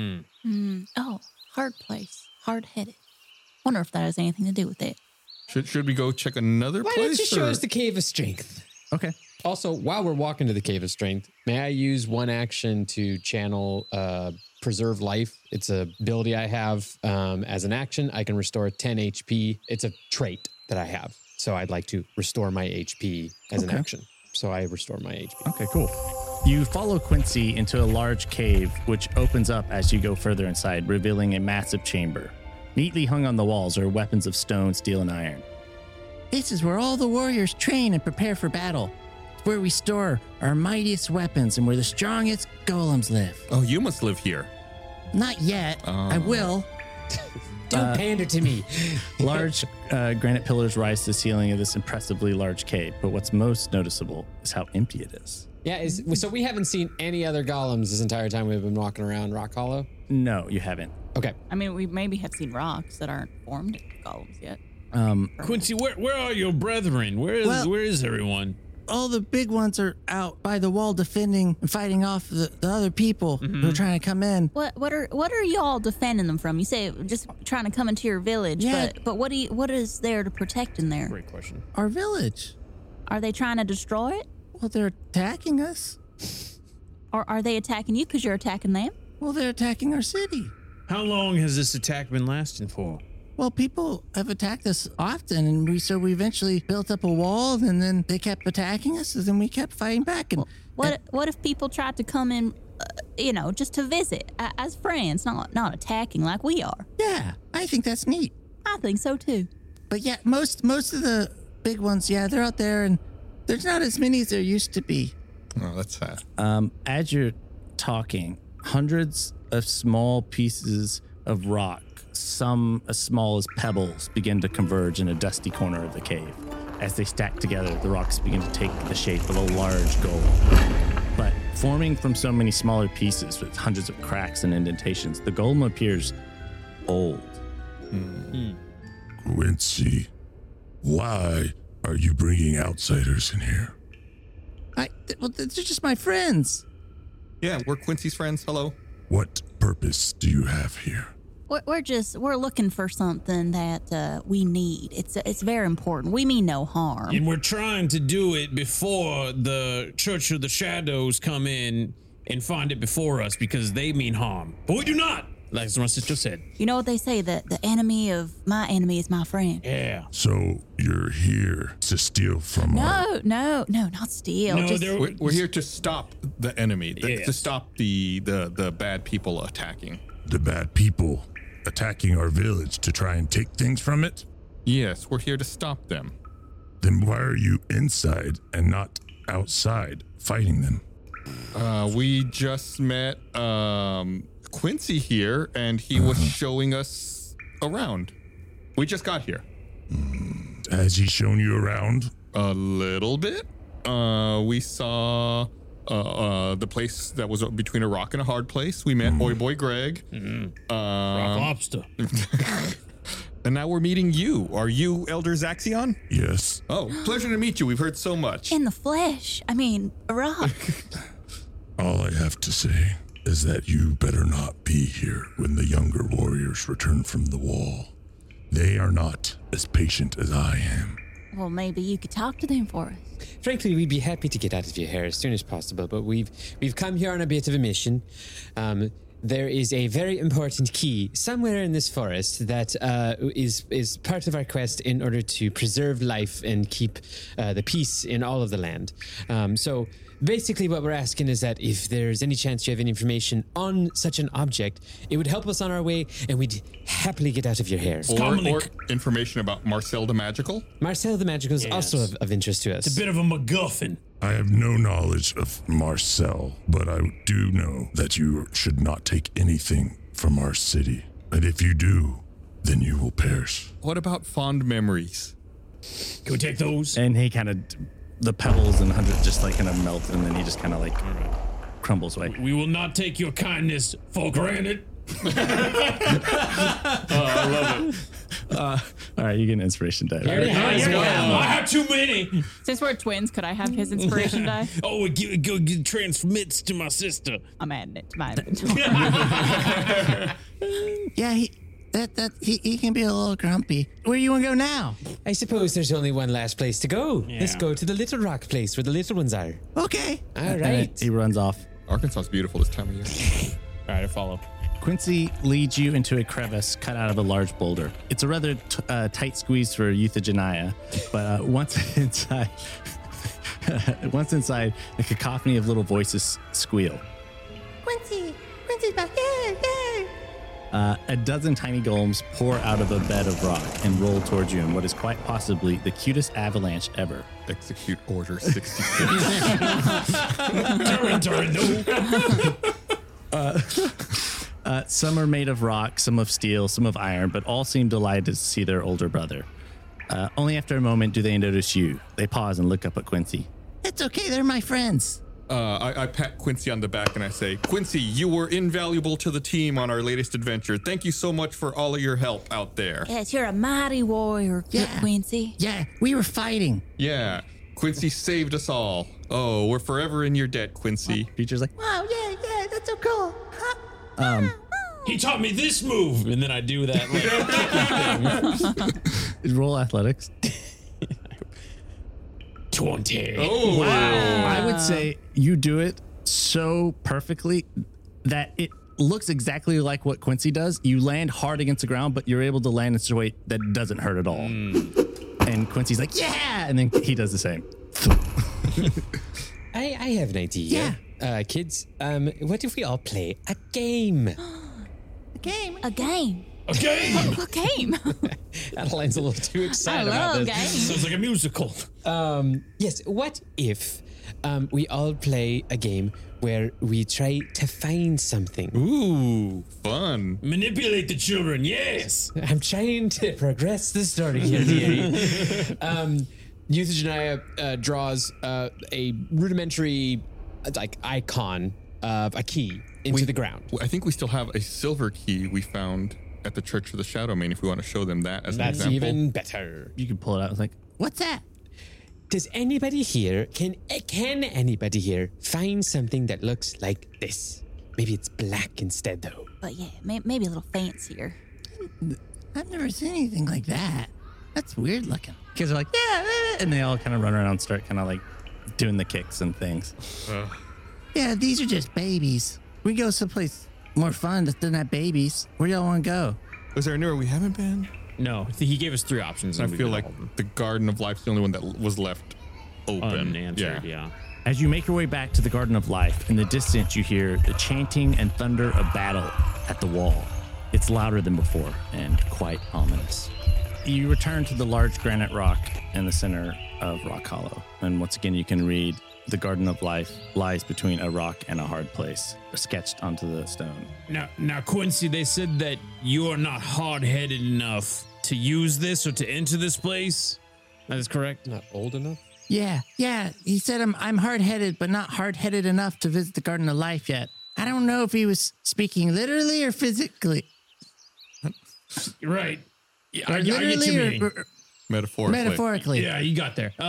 Oh, hard place. Hard-headed. Wonder if that has anything to do with it. Should we go check another Why place? don't you show or- us the Cave of Strength? Okay. Also, while we're walking to the Cave of Strength, may I use one action to channel Preserve Life? It's an ability I have. As an action, I can restore 10 HP. It's a trait that I have. So I'd like to restore my HP as an action. So I restore my HP. Okay, cool. You follow Quincy into a large cave, which opens up as you go further inside, revealing a massive chamber. Neatly hung on the walls are weapons of stone, steel, and iron. This is where all the warriors train and prepare for battle. It's where we store our mightiest weapons and where the strongest golems live. Oh, you must live here. Not yet. I will. Don't pander to me. Large granite pillars rise to the ceiling of this impressively large cave, but what's most noticeable is how empty it is. Yeah, so we haven't seen any other golems this entire time we've been walking around Rock Hollow? No, you haven't. Okay. I mean, we maybe have seen rocks that aren't formed into golems yet. Quincy, where are your brethren? Where is everyone? All the big ones are out by the wall defending and fighting off the other people who are trying to come in. What are y'all defending them from? You say just trying to come into your village, Yeah. but what is there to protect in there? Great question. Our village. Are they trying to destroy it? Well, they're attacking us. Or are they attacking you because you're attacking them? Well, they're attacking our city. How long has this attack been lasting for? Well, people have attacked us often, and we eventually built up a wall, and then they kept attacking us, and then we kept fighting back. And What if people tried to come in, just to visit as friends, not attacking like we are? yeah, I think that's neat. I think so too. But yeah, most of the big ones, yeah, they're out there, and there's not as many as there used to be. Oh, that's sad. As you're talking, hundreds of small pieces of rock, some as small as pebbles, begin to converge in a dusty corner of the cave. As they stack together, the rocks begin to take the shape of a large golem. But forming from so many smaller pieces with hundreds of cracks and indentations, the golem appears old. Quincy, why are you bringing outsiders in here? Well, they're just my friends. Yeah, we're Quincy's friends. Hello. What purpose do you have here? We're looking for something that we need. It's very important. We mean no harm. And we're trying to do it before the Church of the Shadows come in and find it before us because they mean harm. But we do not, like my sister said. You know what they say, that the enemy of my enemy is my friend. Yeah. So you're here to steal from our... No, not steal. No, just, We're here to stop the enemy, Yes. to stop the bad people attacking. the bad people attacking our village to try and take things from it? Yes, we're here to stop them. Then why are you inside and not outside fighting them? We just met Quincy here, and he was showing us around. We just got here. Has he shown you around? A little bit. We saw the place that was between a rock and a hard place. We met Oi Boy Greg. Rock lobster. And now we're meeting you. Are you Elder Zacion? Yes. Oh, pleasure to meet you. We've heard so much. in the flesh. I mean, a rock. All I have to say is that you better not be here when the younger warriors return from the wall. They are not as patient as I am. Well, maybe you could talk to them for us. Frankly, we'd be happy to get out of your hair as soon as possible, but we've come here on a bit of a mission. there is a very important key somewhere in this forest that is part of our quest in order to preserve life and keep the peace in all of the land. So basically what we're asking is that if there's any chance you have any information on such an object, it would help us on our way and we'd happily get out of your hair. Or information about Marcel the Magical. Marcel the Magical is also of interest to us. It's a bit of a MacGuffin. I have no knowledge of Marcel, but I do know that you should not take anything from our city. And if you do, then you will perish. What about fond memories? Can we take those? And he kind of, the pebbles and 100 just like kind of melt, and then he just kind of like crumbles away. We will not take your kindness for granted. I love it. All right, you get an inspiration die. I have too many. Since we're twins, could I have his inspiration die? Oh, go transmits to my sister. I'm adding it to my inventory. Yeah, he can be a little grumpy. Where do you want to go now? I suppose there's only one last place to go. Yeah. Let's go to the Little Rock place where the little ones are. Okay. All right. He runs off. Arkansas is beautiful this time of year. All right, I follow. Quincy leads you into a crevice cut out of a large boulder. It's a rather tight squeeze for Euthygenia, but once inside, a cacophony of little voices squeal. Quincy's back. Yay! A dozen tiny golems pour out of a bed of rock and roll towards you in what is quite possibly the cutest avalanche ever. Execute Order 66. Some are made of rock, some of steel, some of iron, but all seem delighted to see their older brother. Only after a moment do they notice you. They pause and look up at Quincy. It's okay, they're my friends. I pat Quincy on the back and I say, Quincy, you were invaluable to the team on our latest adventure. Thank you so much for all of your help out there. Yes, you're a mighty warrior, Quincy. Yeah, we were fighting. Yeah, Quincy saved us all. Oh, we're forever in your debt, Quincy. Peacher's like, wow, yeah, that's so cool. He taught me this move, and then I do that thing. Roll athletics. 20. Oh, wow. I would say you do it so perfectly that it looks exactly like what Quincy does. You land hard against the ground, but you're able to land in such a way that it doesn't hurt at all. And Quincy's like, yeah! And then he does the same. I have an idea. Yeah. Kids, what if we all play a game? A game? A game. Adeline's a little too excited about this. Games. Sounds like a musical. Yes, what if we all play a game where we try to find something? Ooh, fun. Manipulate the children, yes. I'm trying to progress the story here, dearie. Euthygenia draws a rudimentary icon of a key into the ground. I think we still have a silver key we found at the Church of the Shadowmane if we want to show them that as an example. That's even better. You can pull it out. It's like, what's that? Does anybody here, can anybody here find something that looks like this? Maybe it's black instead, though. But yeah, maybe a little fancier. I've never seen anything like that. That's weird looking. Kids are like, yeah, and they all kind of run around and start kind of like doing the kicks and things. Yeah, these are just babies. We go someplace more fun than that babies. Where y'all want to go? Is there anywhere we haven't been? No, he gave us 3 options. I feel like the Garden of Life's the only one that was left open. Unanswered, yeah. As you make your way back to the Garden of Life, in the distance you hear the chanting and thunder of battle at the wall. It's louder than before and quite ominous. You return to the large granite rock in the center of Rock Hollow. And once again, you can read, the Garden of Life lies between a rock and a hard place, sketched onto the stone. Now, Quincy, they said that you are not hard-headed enough to use this or to enter this place. That is correct? Not old enough? Yeah. He said I'm hard-headed, but not hard-headed enough to visit the Garden of Life yet. I don't know if he was speaking literally or physically. Right. Yeah, I get you meaning. Metaphorically. Yeah, you got there.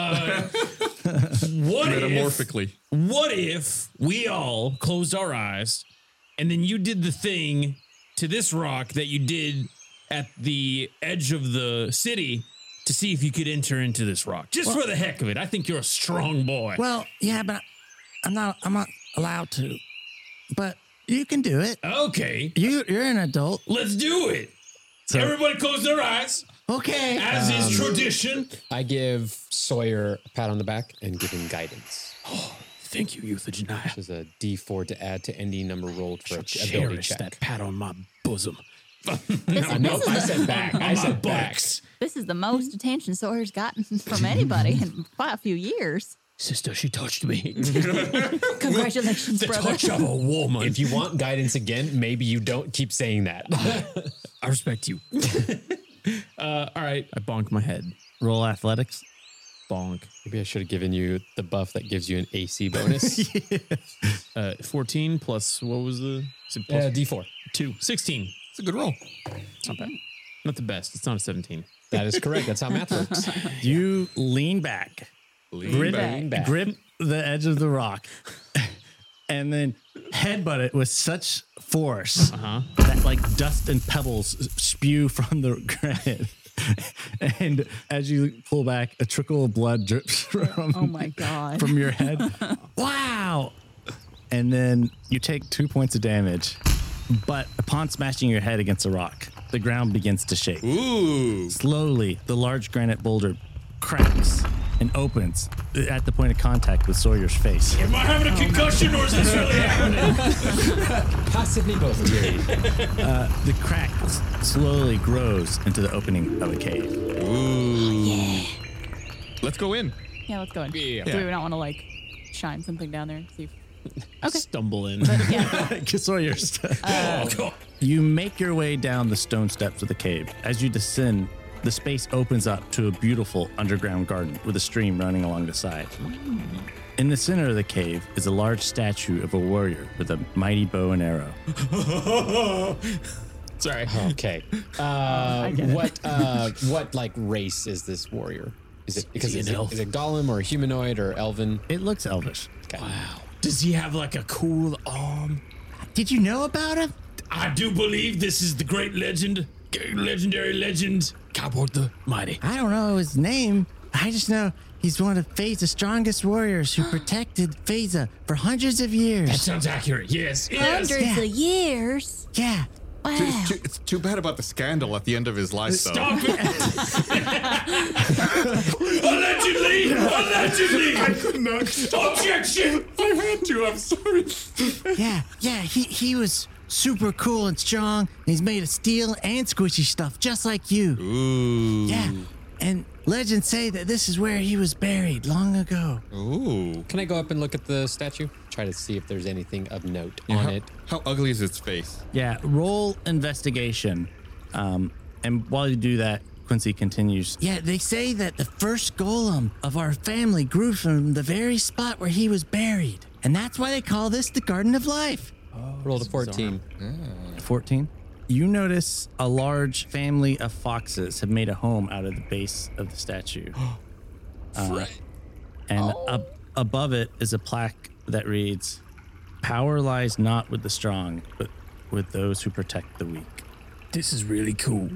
Metamorphically. What if we all closed our eyes and then you did the thing to this rock that you did at the edge of the city to see if you could enter into this rock? Just for the heck of it. I think you're a strong boy. Well, yeah, but I'm not allowed to. But You can do it. Okay. You're an adult. Let's do it. So- Everybody close their eyes. Okay. As is tradition. I give Sawyer a pat on the back and give him guidance. Thank you, Euthygenia. This is a D4 to add to any number rolled for ability Cherish check. that pat on my bosom. No, I said back. I said back. This is the most attention Sawyer's gotten from anybody in quite a few years. Sister, she touched me. Congratulations, The brother. touch of a woman. If you want guidance again, maybe you don't keep saying that. I respect you. All right. I bonked my head. Roll athletics. Bonk. Maybe I should have given you the buff that gives you an AC bonus. 14 plus, what was the? Is it plus D4. 2. 16. It's a good roll. It's not bad. Not the best. It's not a 17. That is correct. That's how math works. You lean back. Grip the edge of the rock. And then headbutt it with such force that like dust and pebbles spew from the granite. And as you pull back, a trickle of blood drips from, Oh my God. from your head. Wow. And then you take 2 points of damage. But upon smashing your head against a rock, the ground begins to shake. Ooh. Slowly, the large granite boulder cracks and opens at the point of contact with Sawyer's face. Am I having a concussion or is this really happening? Possibly both, Jerry. The crack slowly grows into the opening of a cave. Ooh. Let's go in. Yeah, let's go in. Yeah. Do we not want to like shine something down there? See if Okay. Stumble in. But yeah. Sawyer's. You make your way down the stone steps of the cave. As you descend, the space opens up to a beautiful underground garden with a stream running along the side. In the center of the cave is a large statue of a warrior with a mighty bow and arrow. Sorry. Okay. get it. What like race is this warrior? Is it because he is an it, elf? is it golem or humanoid or elven? It looks elvish. Okay. Wow. Does he have like a cool arm? Did you know about him? I do believe this is the great legendary legend, Cowboy the Mighty. I don't know his name. I just know he's one of Phasa's strongest warriors who protected Phasa for hundreds of That years. sounds accurate. Yes. Yes. Hundreds of years. Yeah. Wow. It's too bad about the scandal at the end of his life, though. Stop it. Allegedly. I could not. Objection. I had to. I'm sorry. Yeah. He was super cool and strong. He's made of steel and squishy stuff, just like you. Ooh. Yeah. And legends say that this is where he was buried long ago. Ooh. Can I go up and look at the statue? Try to see if there's anything of note on How, it. how ugly is its face? Yeah, roll investigation. And while you do that, Quincy continues. Yeah, they say that the first golem of our family grew from the very spot where he was buried. And that's why they call this the Garden of Life. Rolled a 14. 14. You notice a large family of foxes have made a home out of the base of the statue. Above it is a plaque that reads, "Power lies not with the strong, but with those who protect the weak." This is really cool.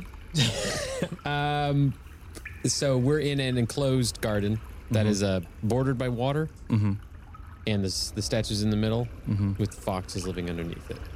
So we're in an enclosed garden that is bordered by water, and the statue's in the middle with foxes living underneath it.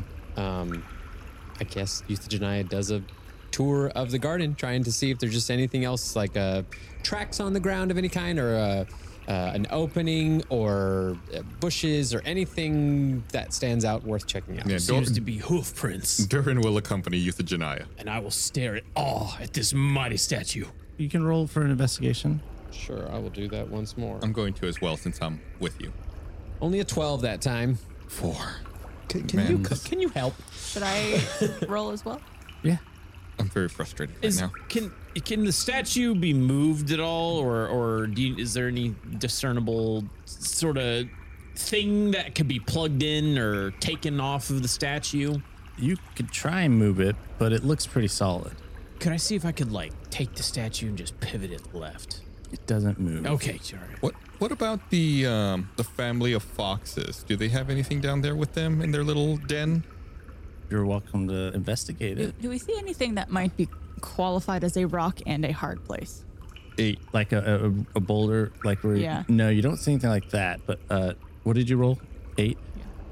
I guess Euthygenia does a tour of the garden, trying to see if there's just anything else, like tracks on the ground of any kind, or an opening, or bushes, or anything that stands out worth checking out. Yeah, Seems to be hoof prints. Durin will accompany Euthygenia. And I will stare at awe at this mighty statue. You can roll for an investigation. Sure, I will do that once more. I'm going to as well since I'm with you. Only a 12 that time. 4. Can you help? Should I roll as well? Yeah. I'm very frustrated right now. Can the statue be moved at all, or is there any discernible sort of thing that could be plugged in or taken off of the statue? You could try and move it, but it looks pretty solid. Could I see if I could like take the statue and just pivot it left? It doesn't move. Okay, sorry. What about the family of foxes? Do they have anything down there with them in their little den? You're welcome to investigate it. Do we see anything that might be qualified as a rock and a hard place? 8. Like a boulder, like where? Yeah. No, you don't see anything like that. But what did you roll? 8.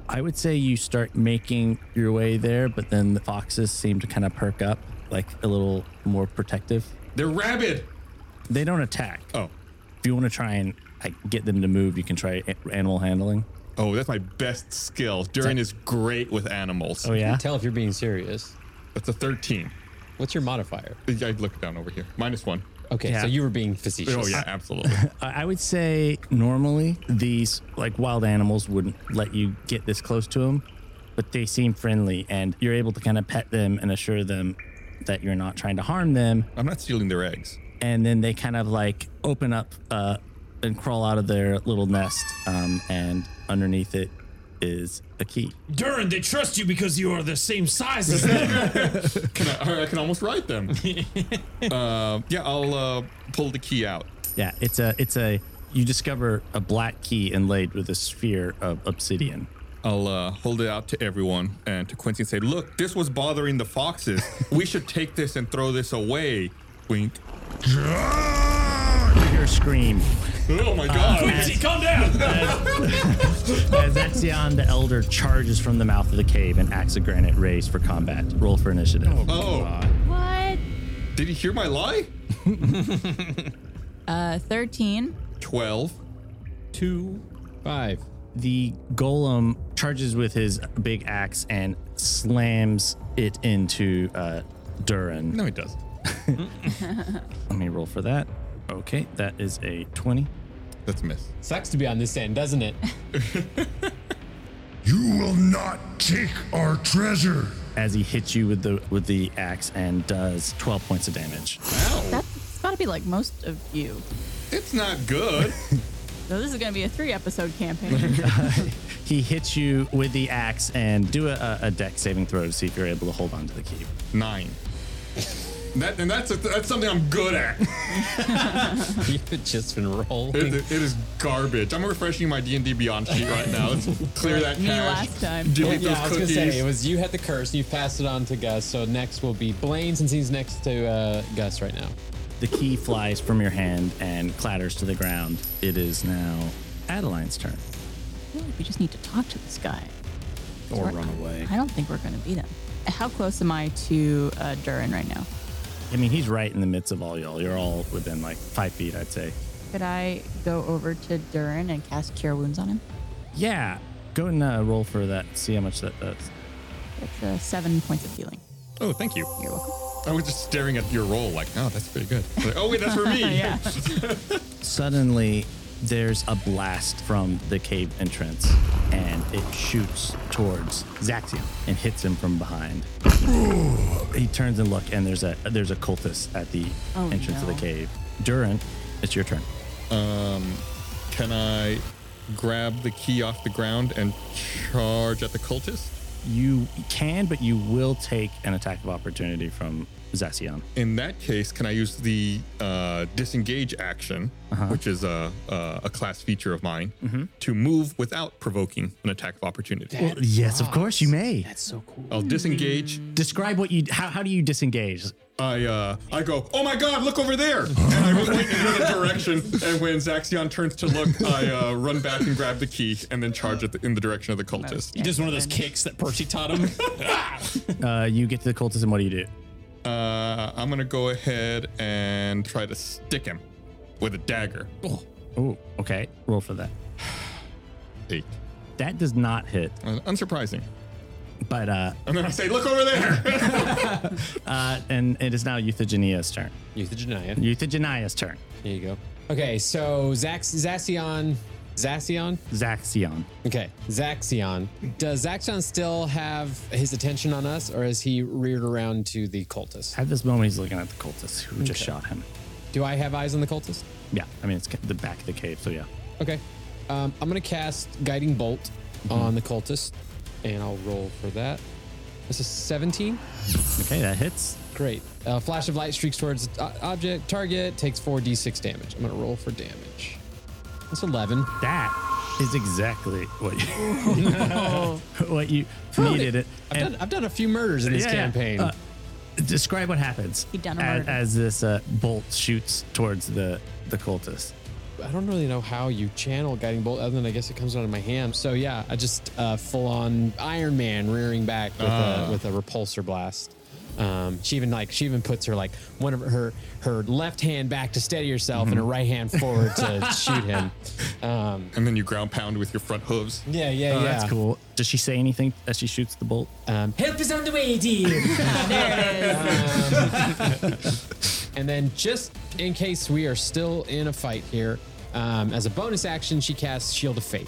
I would say you start making your way there, but then the foxes seem to kind of perk up, like a little more protective. They're rabid. They don't attack. Oh. If you want to try and get them to move, you can try animal handling. Oh, that's my best skill. Durin is great with animals. Oh, yeah? You can tell if you're being serious. That's a 13. What's your modifier? I look down over here. -1. Okay, Yeah. so you were being facetious. Oh, yeah, absolutely. I would say normally these like wild animals wouldn't let you get this close to them, but they seem friendly and you're able to kind of pet them and assure them that you're not trying to harm them. I'm not stealing their eggs. And then they kind of like open up and crawl out of their little nest, and underneath it is a key. Durin, they trust you because you are the same size as them. I can almost ride them. Yeah, I'll pull the key out. Yeah, you discover a black key inlaid with a sphere of obsidian. I'll hold it out to everyone and to Quincy and say, look, this was bothering the foxes. We should take this and throw this away. Wink. You hear a scream. Oh my God. Quincy, calm down. As Axion the Elder charges from the mouth of the cave and axe of granite raised for combat. Roll for initiative. Oh. What? Did he hear my lie? 13. 12. 2, 5. The golem charges with his big axe and slams it into Durin. No, he doesn't. Let me roll for that. Okay, that is a 20. That's a miss. Sucks to be on this end, doesn't it? You will not take our treasure. As he hits you with the axe and does 12 points of damage. Ow. That's got to be like most of you. It's not good. So this is going to be a 3-episode campaign. He hits you with the axe and do a dex saving throw to see if you're able to hold on to the key. 9. That's something I'm good at. You've just been rolling. It is garbage. I'm refreshing my D&D Beyond sheet right now. Let's clear that Me cache. last time. Delete Yeah, those I was cookies. gonna say it was you had the curse and you passed it on to Gus. So next will be Blaine since he's next to Gus right now. The key flies from your hand and clatters to the ground. It is now Adeline's turn. I feel like we just need to talk to this guy. Or run away. I don't think we're going to beat him. How close am I to Durin right now? I mean, he's right in the midst of all y'all. You're all within like 5 feet, I'd say. Could I go over to Durin and cast Cure Wounds on him? Yeah. Go and roll for that. See how much that does. It's 7 points of healing. Oh, thank you. You're welcome. I was just staring at your roll like, oh, that's pretty good. Like, oh, wait, that's for me. Yeah. Suddenly, there's a blast from the cave entrance, and it shoots towards Zaxion and hits him from behind. He turns and look, and there's a cultist at the entrance of the cave. Durin, it's your turn. Can I grab the key off the ground and charge at the cultist? You can, but you will take an attack of opportunity from Zacian. In that case, can I use the disengage action, which is a class feature of mine, to move without provoking an attack of opportunity? Well, yes, of course you may. That's so cool. I'll disengage. Describe what you. How do you disengage? I go, oh my God, look over there! And I point in another direction. And when Zaxion turns to look, I run back and grab the key and then charge it in the direction of the cultist. He does one of those kicks that Percy taught him. You get to the cultist, and what do you do? I'm gonna go ahead and try to stick him with a dagger. Oh, okay. Roll for that. 8. That does not hit. Unsurprising. But and then I say, look over there. And it is now Euthygenia's turn. Euthygenia. turn. Here you go. Okay, so Zacion. Okay, Zaxion. Does Zaxion still have his attention on us, or is he reared around to the cultist? At this moment, he's looking at the cultist who just shot him. Do I have eyes on the cultist? Yeah, I mean, it's the back of the cave, so yeah. Okay. I'm going to cast Guiding Bolt on the cultist, and I'll roll for that. This is 17. Okay, that hits. Great. Flash of light streaks towards object. Target takes 4d6 damage. I'm going to roll for damage. That's 11. That is exactly what you needed. I've done a few murders in this campaign. Describe what happens He done a murder. as this bolt shoots towards the cultist. I don't really know how you channel Guiding Bolt other than I guess it comes out of my hand. So yeah, I just full on Iron Man rearing back with a repulsor blast. She even puts her one of her left hand back to steady herself and her right hand forward to shoot him. And then you ground pound with your front hooves. Yeah. That's cool. Does she say anything as she shoots the bolt? Help is on the way, dear. And then just in case we are still in a fight here, as a bonus action, she casts Shield of Fate.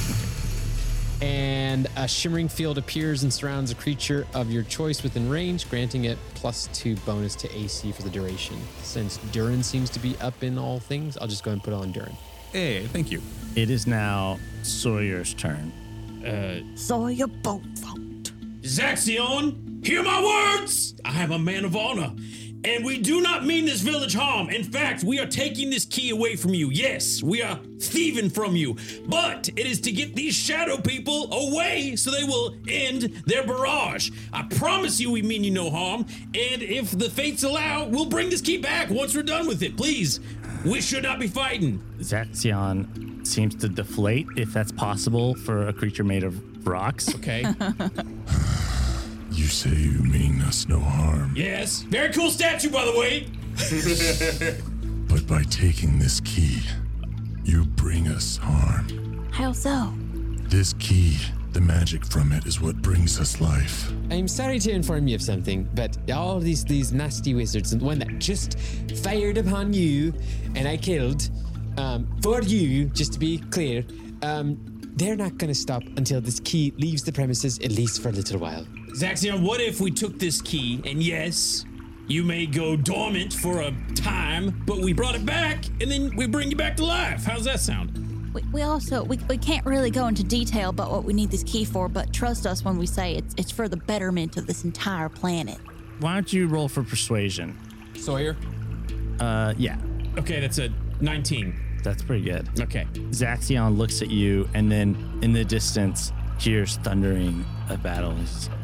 And a shimmering field appears and surrounds a creature of your choice within range, granting it +2 bonus to AC for the duration. Since Durin seems to be up in all things, I'll just go ahead and put it on Durin. Hey, thank you. It is now Sawyer's turn. Sawyer boat vote. Zaxion, hear my words! I am a man of honor, and we do not mean this village harm. In fact, we are taking this key away from you. Yes, we are thieving from you, but it is to get these shadow people away so they will end their barrage. I promise you we mean you no harm, and if the fates allow, we'll bring this key back once we're done with it. Please, we should not be fighting. Zaxion seems to deflate, if that's possible for a creature made of rocks. Okay. You say you mean us no harm. Yes. Very cool statue, by the way. But by taking this key, you bring us harm. How so? This key, the magic from it is what brings us life. I'm sorry to inform you of something, but all these nasty wizards, and the one that just fired upon you and I killed, for you, just to be clear, they're not going to stop until this key leaves the premises, at least for a little while. Zaxion, what if we took this key and yes, you may go dormant for a time, but we brought it back and then we bring you back to life? How's that sound? We can't really go into detail about what we need this key for, but trust us when we say it's for the betterment of this entire planet. Why don't you roll for persuasion? Sawyer? Yeah. Okay, that's a 19. That's pretty good. Okay. Zaxion looks at you and then in the distance hears thundering a battle.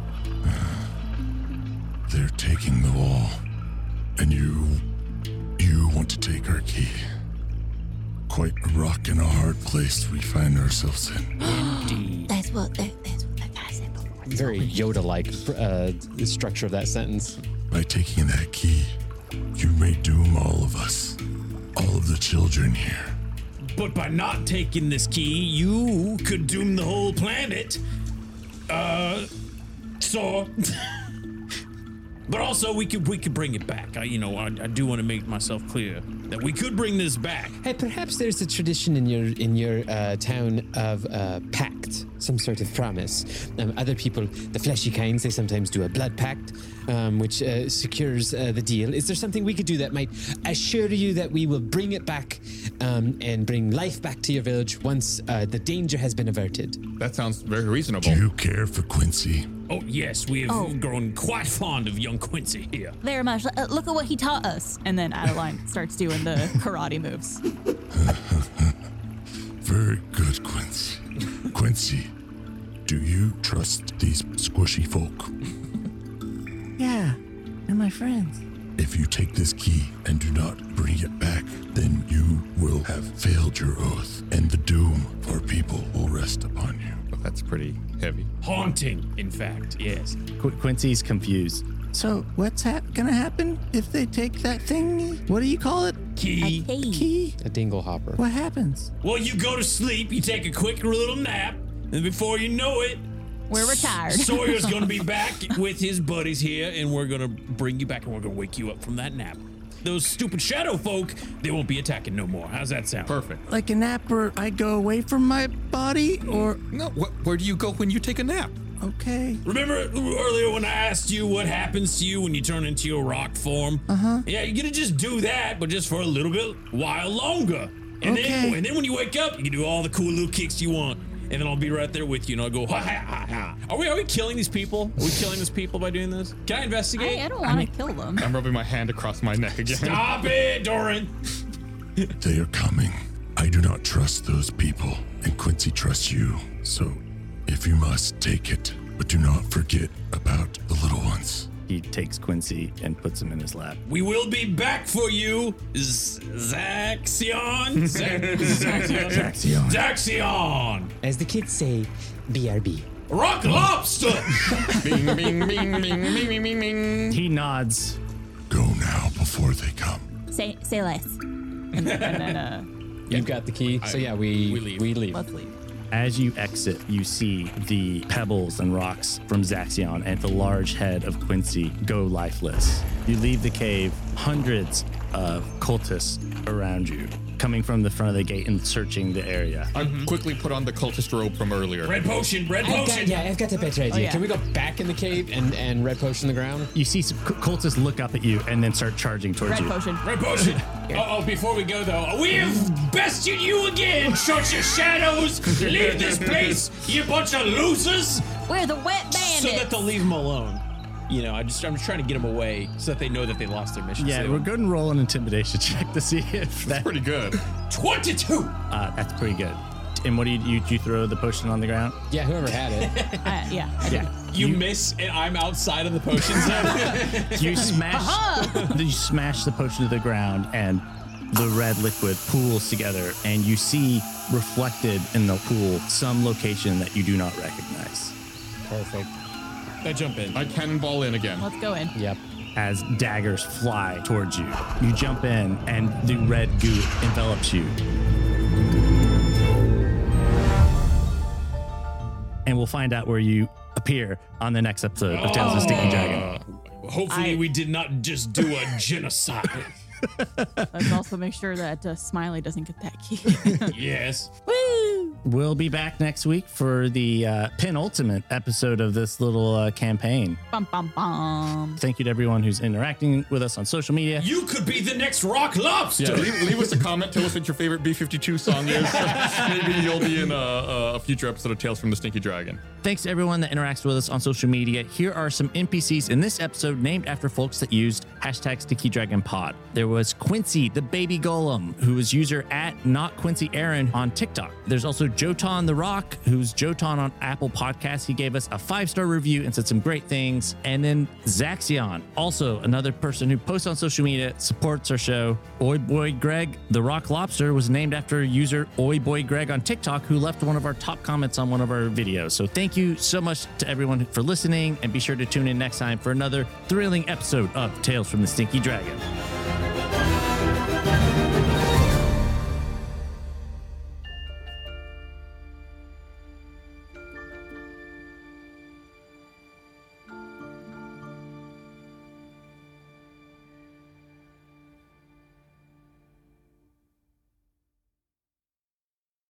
They're taking the wall, and you want to take our key. Quite a rock and a hard place we find ourselves in. Indeed. That's what that guy said before. Very Yoda-like the structure of that sentence. By taking that key, you may doom all of us, all of the children here. But by not taking this key, you could doom the whole planet. But also we could bring it back. I do want to make myself clear that we could bring this back. Hey, perhaps there's a tradition in your town of pact, some sort of promise. Other people, the fleshy kinds, they sometimes do a blood pact, which secures the deal. Is there something we could do that might assure you that we will bring it back and bring life back to your village once the danger has been averted? That sounds very reasonable. Do you care for Quincy? Oh, yes, we have grown quite fond of young Quincy here. Very much. Look at what he taught us. And then Adeline starts doing the karate moves. Very good, Quincy. Quincy, do you trust these squishy folk? Yeah, they're my friends. If you take this key and do not bring it back, then you will have failed your oath, and the doom of our people will rest upon you. Well, that's pretty heavy. Haunting, in fact, yes. Quincy's confused. So what's gonna happen if they take that thing? What do you call it? Key. Key? A dingle hopper. What happens? Well, you go to sleep, you take a quick little nap, and before you know it, we're retired. Sawyer's gonna be back with his buddies here, and we're gonna bring you back, and we're gonna wake you up from that nap. Those stupid shadow folk, they won't be attacking no more. How's that sound? Perfect. Like a nap where I go away from my body, or? No, where do you go when you take a nap? Okay. Remember earlier when I asked you what happens to you when you turn into your rock form? Uh-huh. Yeah, you're gonna just do that, but just for a little bit while longer. And then when you wake up, you can do all the cool little kicks you want. And then I'll be right there with you, and I'll go, ha, ha, ha, ha. Are we killing these people? Are we killing these people by doing this? Can I investigate? I don't want to kill them. I'm rubbing my hand across my neck again. Stop it, Doran. They are coming. I do not trust those people, and Quincy trusts you. So, if you must, take it. But do not forget about the little ones. He takes Quincy and puts him in his lap. We will be back for you, Zaxion. Zaxion. As the kids say, BRB. Rock lobster. Bing, bing, bing, bing, bing, bing, bing, bing. He nods. Go now before they come. Say less. And then You've got the key. So yeah, we leave. let's leave. As you exit, you see the pebbles and rocks from Zaxion and the large head of Quincy go lifeless. You leave the cave, hundreds of cultists around you, coming from the front of the gate and searching the area. I quickly put on the cultist robe from earlier. Red potion. Red potion. I've got a better idea. yeah. Can we go back in the cave and red potion the ground? You see some cultists look up at you and then start charging towards Red you. potion. Red potion. Before we go though, we have bested you again. Short your shadows. Leave this place, you bunch of losers. We're the wet bandits. So that they'll leave him alone. You know, I'm just trying to get them away so that they know that they lost their mission. Yeah, So we're going to roll an intimidation check to see if That's pretty good. 22. That's pretty good. And what do you throw the potion on the ground? Yeah, whoever had it. Yeah. I did. You miss, and I'm outside of the potion zone. You smash the potion to the ground, and the red liquid pools together, and you see reflected in the pool some location that you do not recognize. Perfect. I jump in. I cannonball in again. Let's go in. Yep. As daggers fly towards you, you jump in, and the red goo envelops you. And we'll find out where you appear on the next episode of Tales of the Stinky Dragon. Hopefully we did not just do a genocide. Let's also make sure that Smiley doesn't get that key. Yes. Woo! We'll be back next week for the penultimate episode of this little campaign. Bum, bum, bum. Thank you to everyone who's interacting with us on social media. You could be the next rock lobster. Yeah, leave us a comment. Tell us what your favorite B-52 song is. Maybe you'll be in a future episode of Tales from the Stinky Dragon. Thanks to everyone that interacts with us on social media. Here are some NPCs in this episode named after folks that used hashtag StinkyDragonPod. There was Quincy, the baby golem, who is user at NotQuincyAaron on TikTok. There's also Jotan the Rock, who's Jotan on Apple Podcasts. He gave us a 5-star review and said some great things. And then Zaxion, also another person who posts on social media, supports our show. Oi Boy Greg, the Rock Lobster, was named after user Oi Boy Greg on TikTok, who left one of our top comments on one of our videos. So thank you so much to everyone for listening, and be sure to tune in next time for another thrilling episode of Tales from the Stinky Dragon.